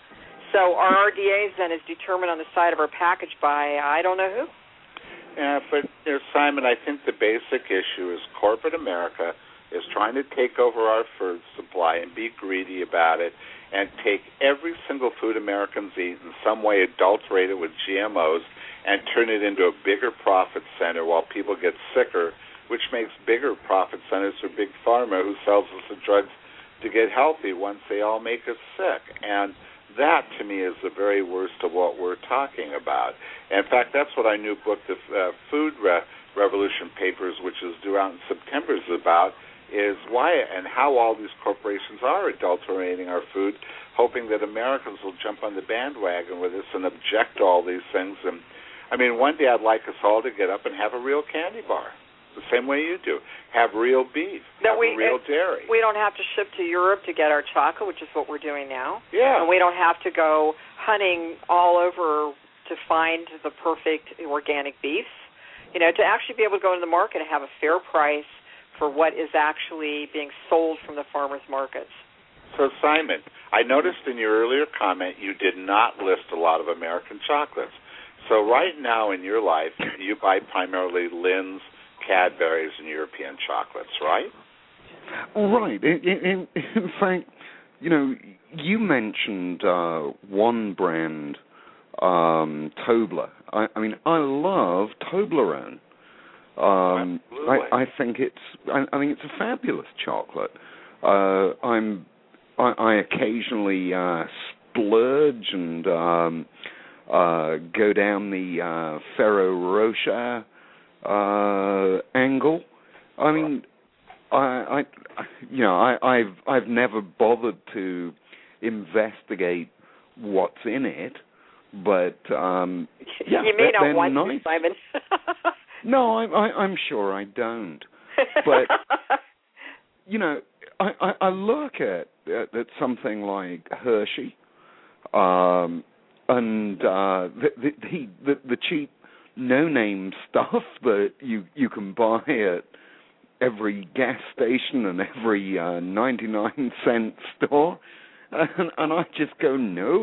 So our R D As then is determined on the side of our package by I don't know who. Yeah, but you know, Simon, I think the basic issue is corporate America is trying to take over our food supply and be greedy about it, and take every single food Americans eat in some way, adulterate it with G M Os, and turn it into a bigger profit center while people get sicker, which makes bigger profit centers for Big Pharma, who sells us the drugs to get healthy once they all make us sick. And that, to me, is the very worst of what we're talking about. In fact, that's what our new book, The uh, Food Re- Revolution Papers, which is due out in September, is about, is why and how all these corporations are adulterating our food hoping that Americans will jump on the bandwagon with us and object to all these things. And I mean, one day I'd like us all to get up and have a real candy bar, the same way you do. Have real beef, no, have we, real dairy. We don't have to ship to Europe to get our chocolate, which is what we're doing now. Yeah. And we don't have to go hunting all over to find the perfect organic beef. You know, to actually be able to go into the market and have a fair price for what is actually being sold from the farmers' markets. So, Simon, I noticed in your earlier comment you did not list a lot of American chocolates. So right now in your life, you buy primarily Lindt, Cadbury's, and European chocolates, right? Right. In, in, in fact, you know, you mentioned uh, one brand, um, Toblerone. I, I mean, I love Toblerone. Um, I, I think it's, I, I think it's a fabulous chocolate. Uh, I'm, I, I occasionally uh, splurge and um, uh, go down the uh, Ferrero Rocher uh, angle. I mean, I, I, you know, I, I've, I've never bothered to investigate what's in it, but um, yeah, you may they're, not want nice. to, Simon. No, I, I, I'm sure I don't. But you know, I, I, I look at, at at something like Hershey, um, and uh, the, the the the cheap no-name stuff that you you can buy at every gas station and every uh, ninety-nine cent store, and, and I just go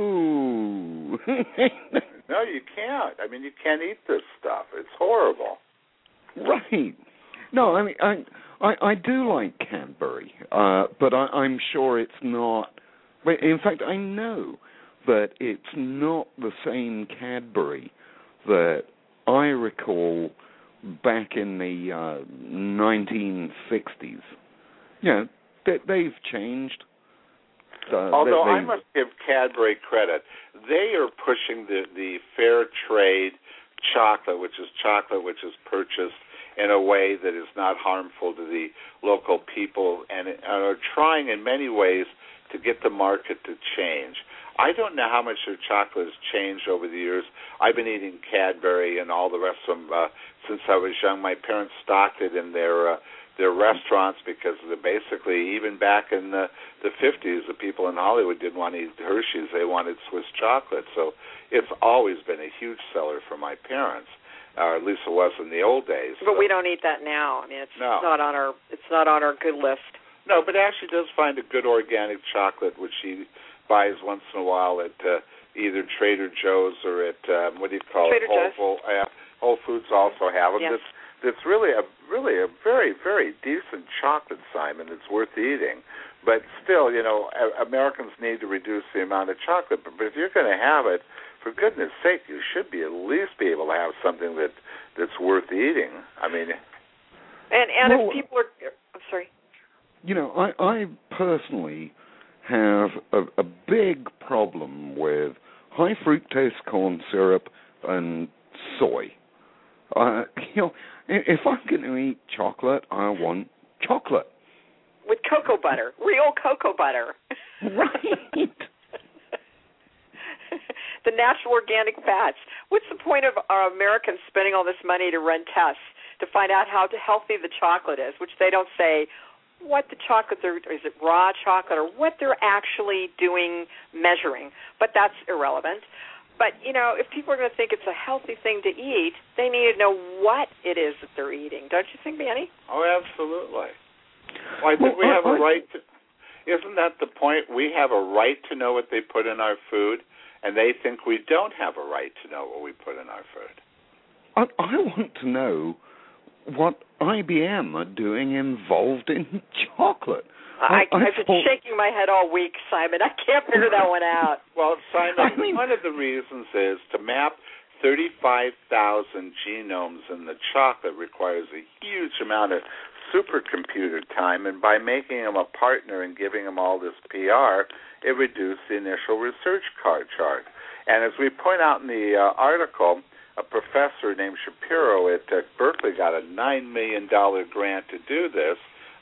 no. No, you can't. I mean, you can't eat this stuff. It's horrible. Right. No, I mean, I I, I do like Cadbury, uh, but I, I'm sure it's not. In fact, I know that it's not the same Cadbury that I recall back in the uh, nineteen sixties. You know, they, they've changed. Uh, Although they, I must give Cadbury credit, they are pushing the, the fair trade chocolate, which is chocolate which is purchased in a way that is not harmful to the local people, and are trying in many ways to get the market to change. I don't know how much their chocolate has changed over the years. I've been eating Cadbury and all the rest of them uh, since I was young. My parents stocked it in their uh, their restaurants because they basically, even back in the, the fifties, the people in Hollywood didn't want to eat Hershey's. They wanted Swiss chocolate. So it's always been a huge seller for my parents, or at least it was in the old days. But so. we don't eat that now. I mean, it's no. not on our it's not on our good list. No, but Ashley does find a good organic chocolate, which she buys once in a while at uh, either Trader Joe's or at um, what do you call Trader it? Whole, Joe's. Whole, uh, Whole Foods also have them. Yes. It's, it's really a really a very very decent chocolate, Simon. It's worth eating, but still, you know, Americans need to reduce the amount of chocolate. But, but if you're going to have it, for goodness sake, you should be at least be able to have something that that's worth eating. I mean, and and well, if people are, I'm sorry. You know, I, I personally have a, a big problem with high fructose corn syrup and soy. Uh, you know, if I'm going to eat chocolate, I want chocolate. With cocoa butter, real cocoa butter. Right. The natural organic fats. What's the point of our Americans spending all this money to run tests to find out how healthy the chocolate is, which they don't say what the chocolate, they're, is it raw chocolate, or what they're actually doing measuring. But that's irrelevant. But, you know, if people are going to think it's a healthy thing to eat, they need to know what it is that they're eating. Don't you think, Manny? oh, absolutely. Well, I think Well, we have I, a right to, isn't that the point? We have a right to know what they put in our food, and they think we don't have a right to know what we put in our food. I, I want to know what I B M are doing involved in chocolate. I, I, I I've been thought, shaking my head all week, Simon. I can't figure that one out. Well, Simon, I mean, one of the reasons is to map thirty-five thousand genomes in the chocolate requires a huge amount of supercomputer time, and by making them a partner and giving them all this P R, it reduced the initial research card chart. And as we point out in the uh, article, a professor named Shapiro at uh, Berkeley got a nine million dollars grant to do this.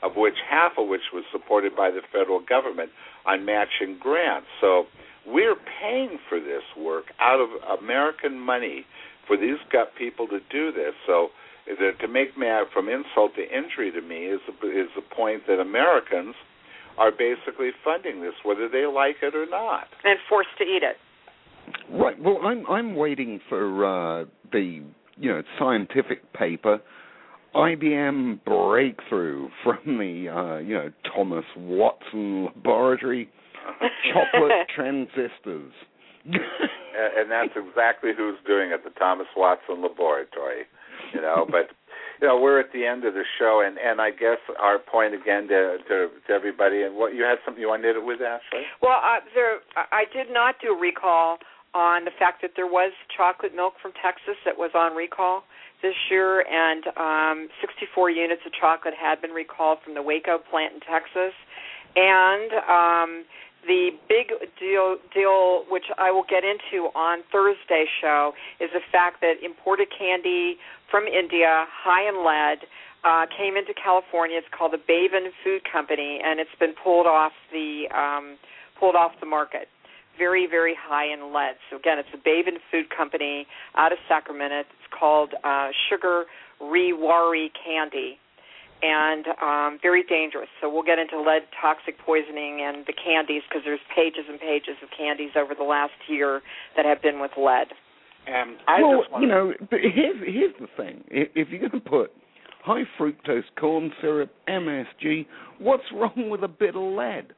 of which half of which was supported by the federal government on matching grants. So we're paying for this work out of American money for these gut people to do this. So the, to make me from insult to injury to me is is the point that Americans are basically funding this, whether they like it or not, and forced to eat it. Right. Well, I'm I'm waiting for uh, the you know scientific paper, I B M breakthrough from the uh, you know Thomas Watson Laboratory, chocolate transistors. And that's exactly who's doing it, the Thomas Watson Laboratory. You know, but you know we're at the end of the show, and, and I guess our point again to, to to everybody. And what you had something you wanted to with Ashley? Well, uh, there I did not do a recall on the fact that there was chocolate milk from Texas that was on recall this year, and um, sixty-four units of chocolate had been recalled from the Waco plant in Texas, and um, the big deal, deal, which I will get into on Thursday's show, is the fact that imported candy from India, high in lead, uh, came into California. It's called the Baven Food Company, and it's been pulled off the um, pulled off the market. Very, very high in lead. So again, it's the Baven Food Company out of Sacramento. It's called uh, Sugar Rewari Candy, and um, very dangerous. So we'll get into lead toxic poisoning and the candies, because there's pages and pages of candies over the last year that have been with lead. And I well, just want you know, but here's here's the thing: if, if you're going to put high fructose corn syrup, M S G, what's wrong with a bit of lead?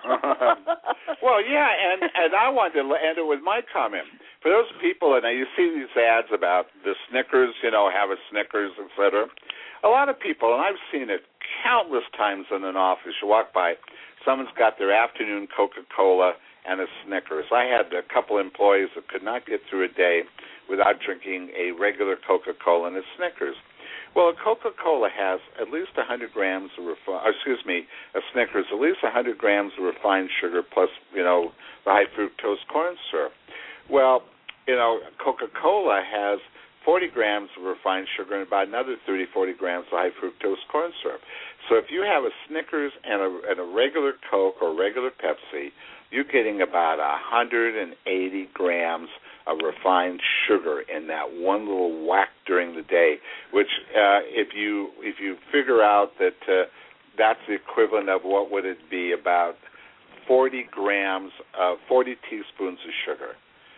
Well, yeah, and, and I wanted to end it with my comment. For those people, and you see these ads about the Snickers, you know, have a Snickers, et cetera. A lot of people, and I've seen it countless times in an office, you walk by, someone's got their afternoon Coca-Cola and a Snickers. I had a couple employees that could not get through a day without drinking a regular Coca-Cola and a Snickers. Well, a Coca-Cola has at least one hundred grams of refined, excuse me, a Snickers, at least one hundred grams of refined sugar plus, you know, the high fructose corn syrup. Well, you know, Coca-Cola has forty grams of refined sugar and about another thirty, forty grams of high fructose corn syrup. So if you have a Snickers and a, and a regular Coke or regular Pepsi, you're getting about one hundred eighty grams of refined sugar in that one little whack during the day, which uh, if you if you figure out that uh, that's the equivalent of what would it be, about forty grams, uh, forty teaspoons of sugar.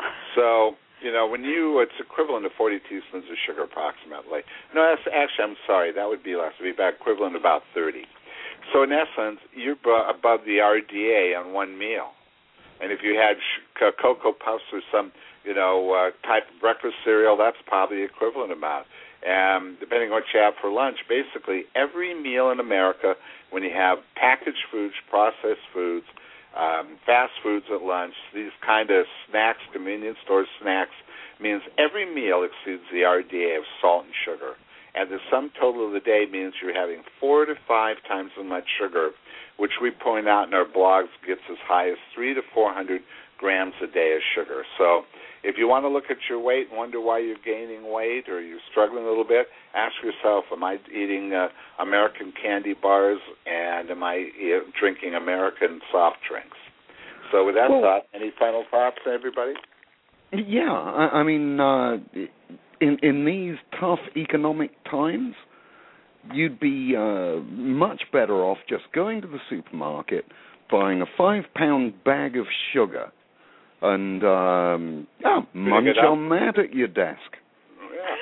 So, you know, when you, it's equivalent to forty teaspoons of sugar approximately. No, that's actually, I'm sorry, that would be less. It would be about equivalent to about thirty. So in essence, you're above the R D A on one meal. And if you had sh- Cocoa Puffs or some, you know, uh, type of breakfast cereal, that's probably the equivalent amount. And depending on what you have for lunch, basically every meal in America, when you have packaged foods, processed foods, um, fast foods at lunch, these kind of snacks, convenience store snacks, means every meal exceeds the R D A of salt and sugar. And the sum total of the day means you're having four to five times as much sugar, which we point out in our blogs gets as high as three to four hundred grams a day of sugar. So if you want to look at your weight and wonder why you're gaining weight or you're struggling a little bit, ask yourself, am I eating uh, American candy bars and am I uh, drinking American soft drinks? So with that well, thought, any final thoughts, everybody? Yeah, I, I mean, uh, in in these tough economic times, you'd be uh, much better off just going to the supermarket, buying a five-pound bag of sugar, and um, yeah, munch on that at your desk. Yeah.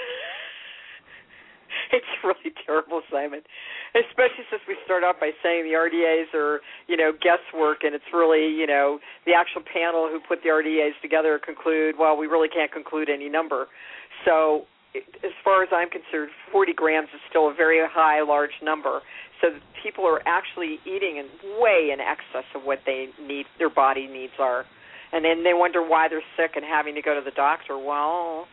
It's really terrible, Simon, especially since we start out by saying the R D As are, you know, guesswork, and it's really, you know, the actual panel who put the R D As together conclude, well, we really can't conclude any number. So as far as I'm concerned, forty grams is still a very high, large number. So people are actually eating in way in excess of what they need, their body needs are. And then they wonder why they're sick and having to go to the doctor. Well,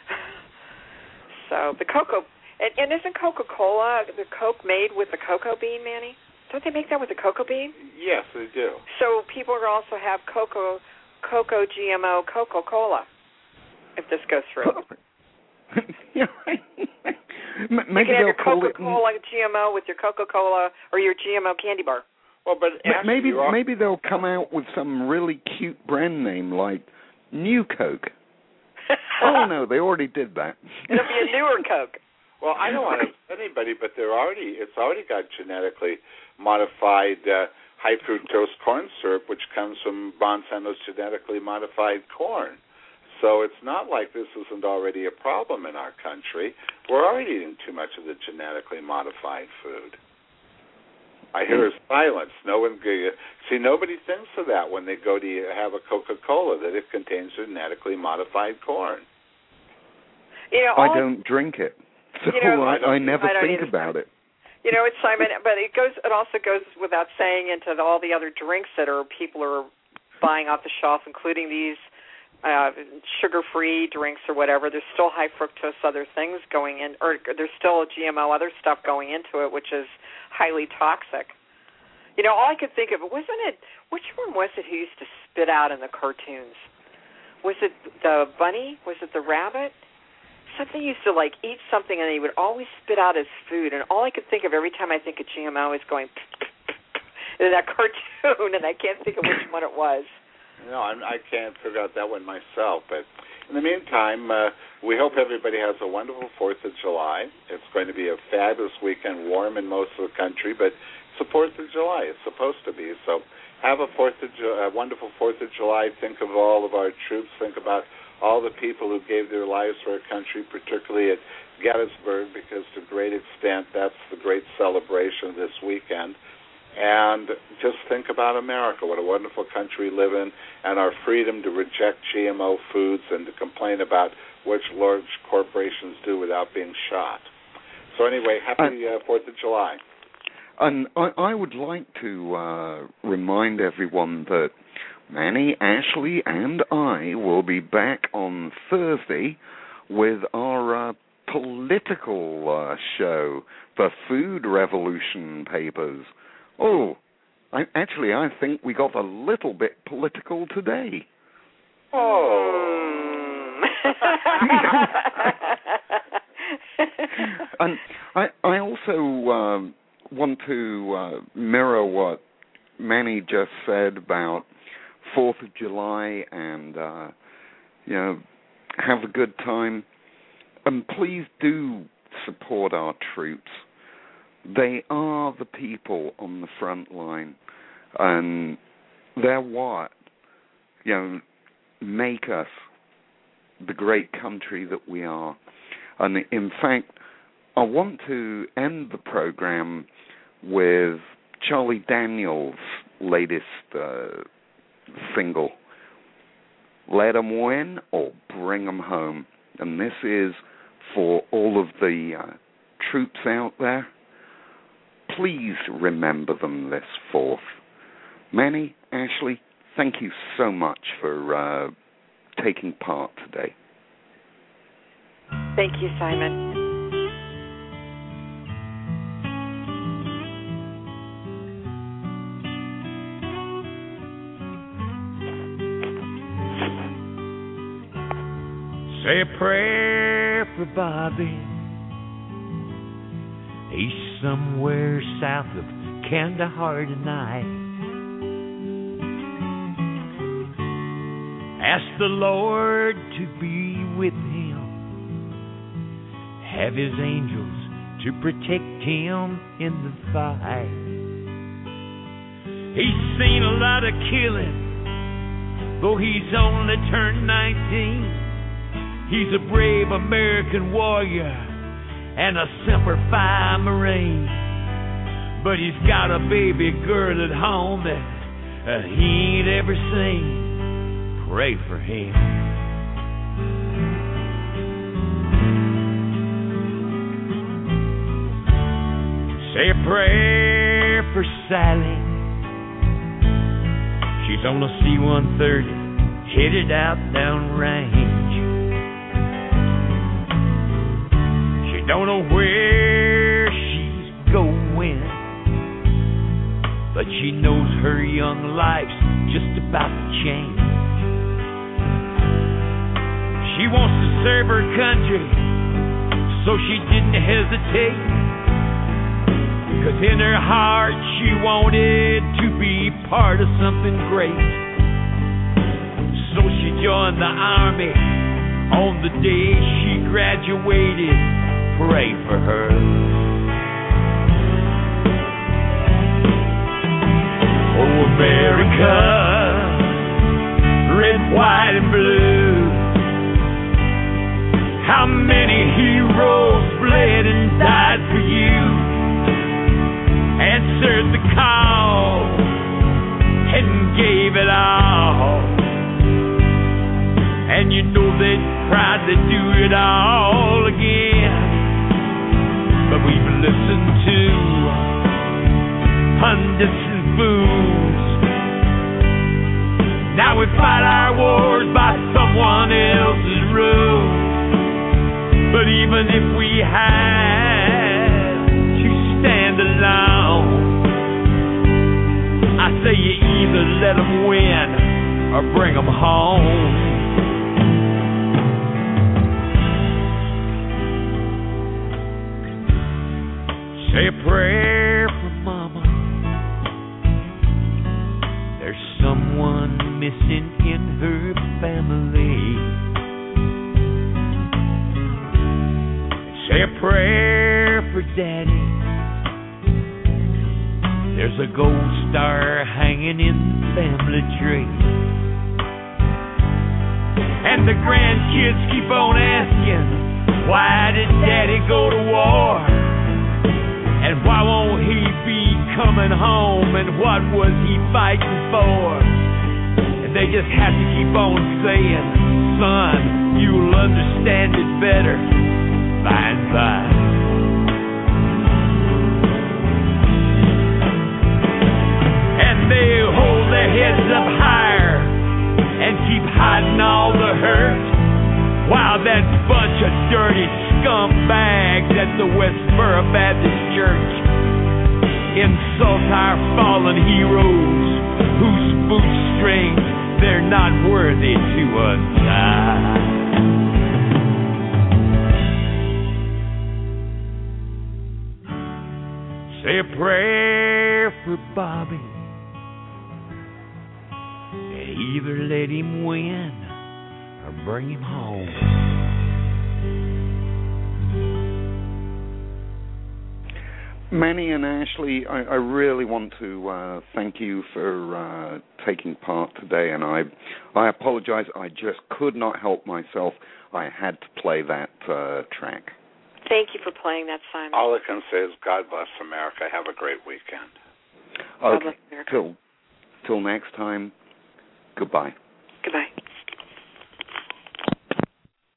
so the cocoa, and, and isn't Coca-Cola, the Coke made with the cocoa bean, Manny? Don't they make that with the cocoa bean? Yes, they do. So people are also have cocoa, cocoa G M O Coca-Cola if this goes through. Yeah. M- maybe you can have they'll your call Coca-Cola it G M O with your Coca-Cola or your G M O candy bar. Well, but M- maybe all... maybe they'll come out with some really cute brand name like New Coke. Oh no, they already did that. It'll be a newer Coke. Well, I don't want to upset anybody, but they're already it's already got genetically modified uh, high fructose corn syrup, which comes from Monsanto's genetically modified corn. So it's not like this isn't already a problem in our country. We're already eating too much of the genetically modified food. I hear a silence. No one see. Nobody thinks of that when they go to have a Coca-Cola, that it contains genetically modified corn. You know, I don't drink it, so you know, I, I, I never I think about it. You know, it's Simon, but it goes. It also goes without saying into the, all the other drinks that are people are buying off the shelf, including these uh, sugar-free drinks or whatever. There's still high fructose other things going in, or there's still G M O other stuff going into it, which is highly toxic. You know, all I could think of, wasn't it, which one was it who used to spit out in the cartoons? Was it the bunny? Was it the rabbit? Something used to, like, eat something, and he would always spit out his food. And all I could think of every time I think of G M O is going in that cartoon, and I can't think of which one it was. No, I'm, I can't figure out that one myself. But in the meantime, uh, we hope everybody has a wonderful fourth of July. It's going to be a fabulous weekend, warm in most of the country, but it's the fourth of July. It's supposed to be. So have a fourth of Ju- a wonderful fourth of July. Think of all of our troops. Think about all the people who gave their lives for our country, particularly at Gettysburg, because to a great extent that's the great celebration of this weekend. And just think about America, what a wonderful country we live in, and our freedom to reject G M O foods and to complain about which large corporations do without being shot. So anyway, happy uh, fourth of July. And I, I would like to uh, remind everyone that Manny, Ashley, and I will be back on Thursday with our uh, political uh, show, the Food Revolution Papers. Oh, I, actually, I think we got a little bit political today. Oh. And I, I also um, want to uh, mirror what Manny just said about fourth of July and, uh, you know, have a good time. And please do support our troops. They are the people on the front line, and they're what, you know, make us the great country that we are. And in fact, I want to end the program with Charlie Daniels' latest uh, single, Let 'Em Win or Bring 'Em Home. And this is for all of the uh, troops out there. Please remember them this fourth. Manny, Ashley, thank you so much for uh, taking part today. Thank you, Simon. Say a prayer for Bobby. He's somewhere south of Kandahar tonight. Ask the Lord to be with him. Have his angels to protect him in the fight. He's seen a lot of killing, though he's only turned nineteen. He's a brave American warrior and a Semper Fi Marine. But he's got a baby girl at home that uh, he ain't ever seen. Pray for him. Say a prayer for Sally. She's on the C one thirty, headed out down range. Don't know where she's going, but she knows her young life's just about to change. She wants to serve her country So she didn't hesitate, 'cause in her heart she wanted to be part of something great. So she joined the army on the day she graduated. Pray for her. Oh, America, red, white, and blue. How many heroes bled and died for you? Answered the call and gave it all. And you know they tried to do it all again. But we've listened to pundits and fools. Now we fight our wars by someone else's rules. But even if we have to stand alone, I say you either let them win or bring them home. Say a prayer for Mama. There's someone missing in her family. Say a prayer for Daddy. There's a gold star hanging in the family tree. And the grandkids keep on asking, why did Daddy go to war? And why won't he be coming home? And what was he fighting for? And they just have to keep on saying, son, you'll understand it better by and by. And they hold their heads up higher and keep hiding all the hurt, while that bunch of dirty scumbags at the Westboro Baptist Church insult our fallen heroes, whose bootstrings they're not worthy to untie. Say a prayer for Bobby, and either let him win or bring him home. Manny and Ashley, I, I really want to uh, thank you for uh, taking part today, and I I apologize. I just could not help myself. I had to play that uh, track. Thank you for playing that, Simon. All I can say is God bless America. Have a great weekend. Okay. Till, till next time, goodbye. Goodbye.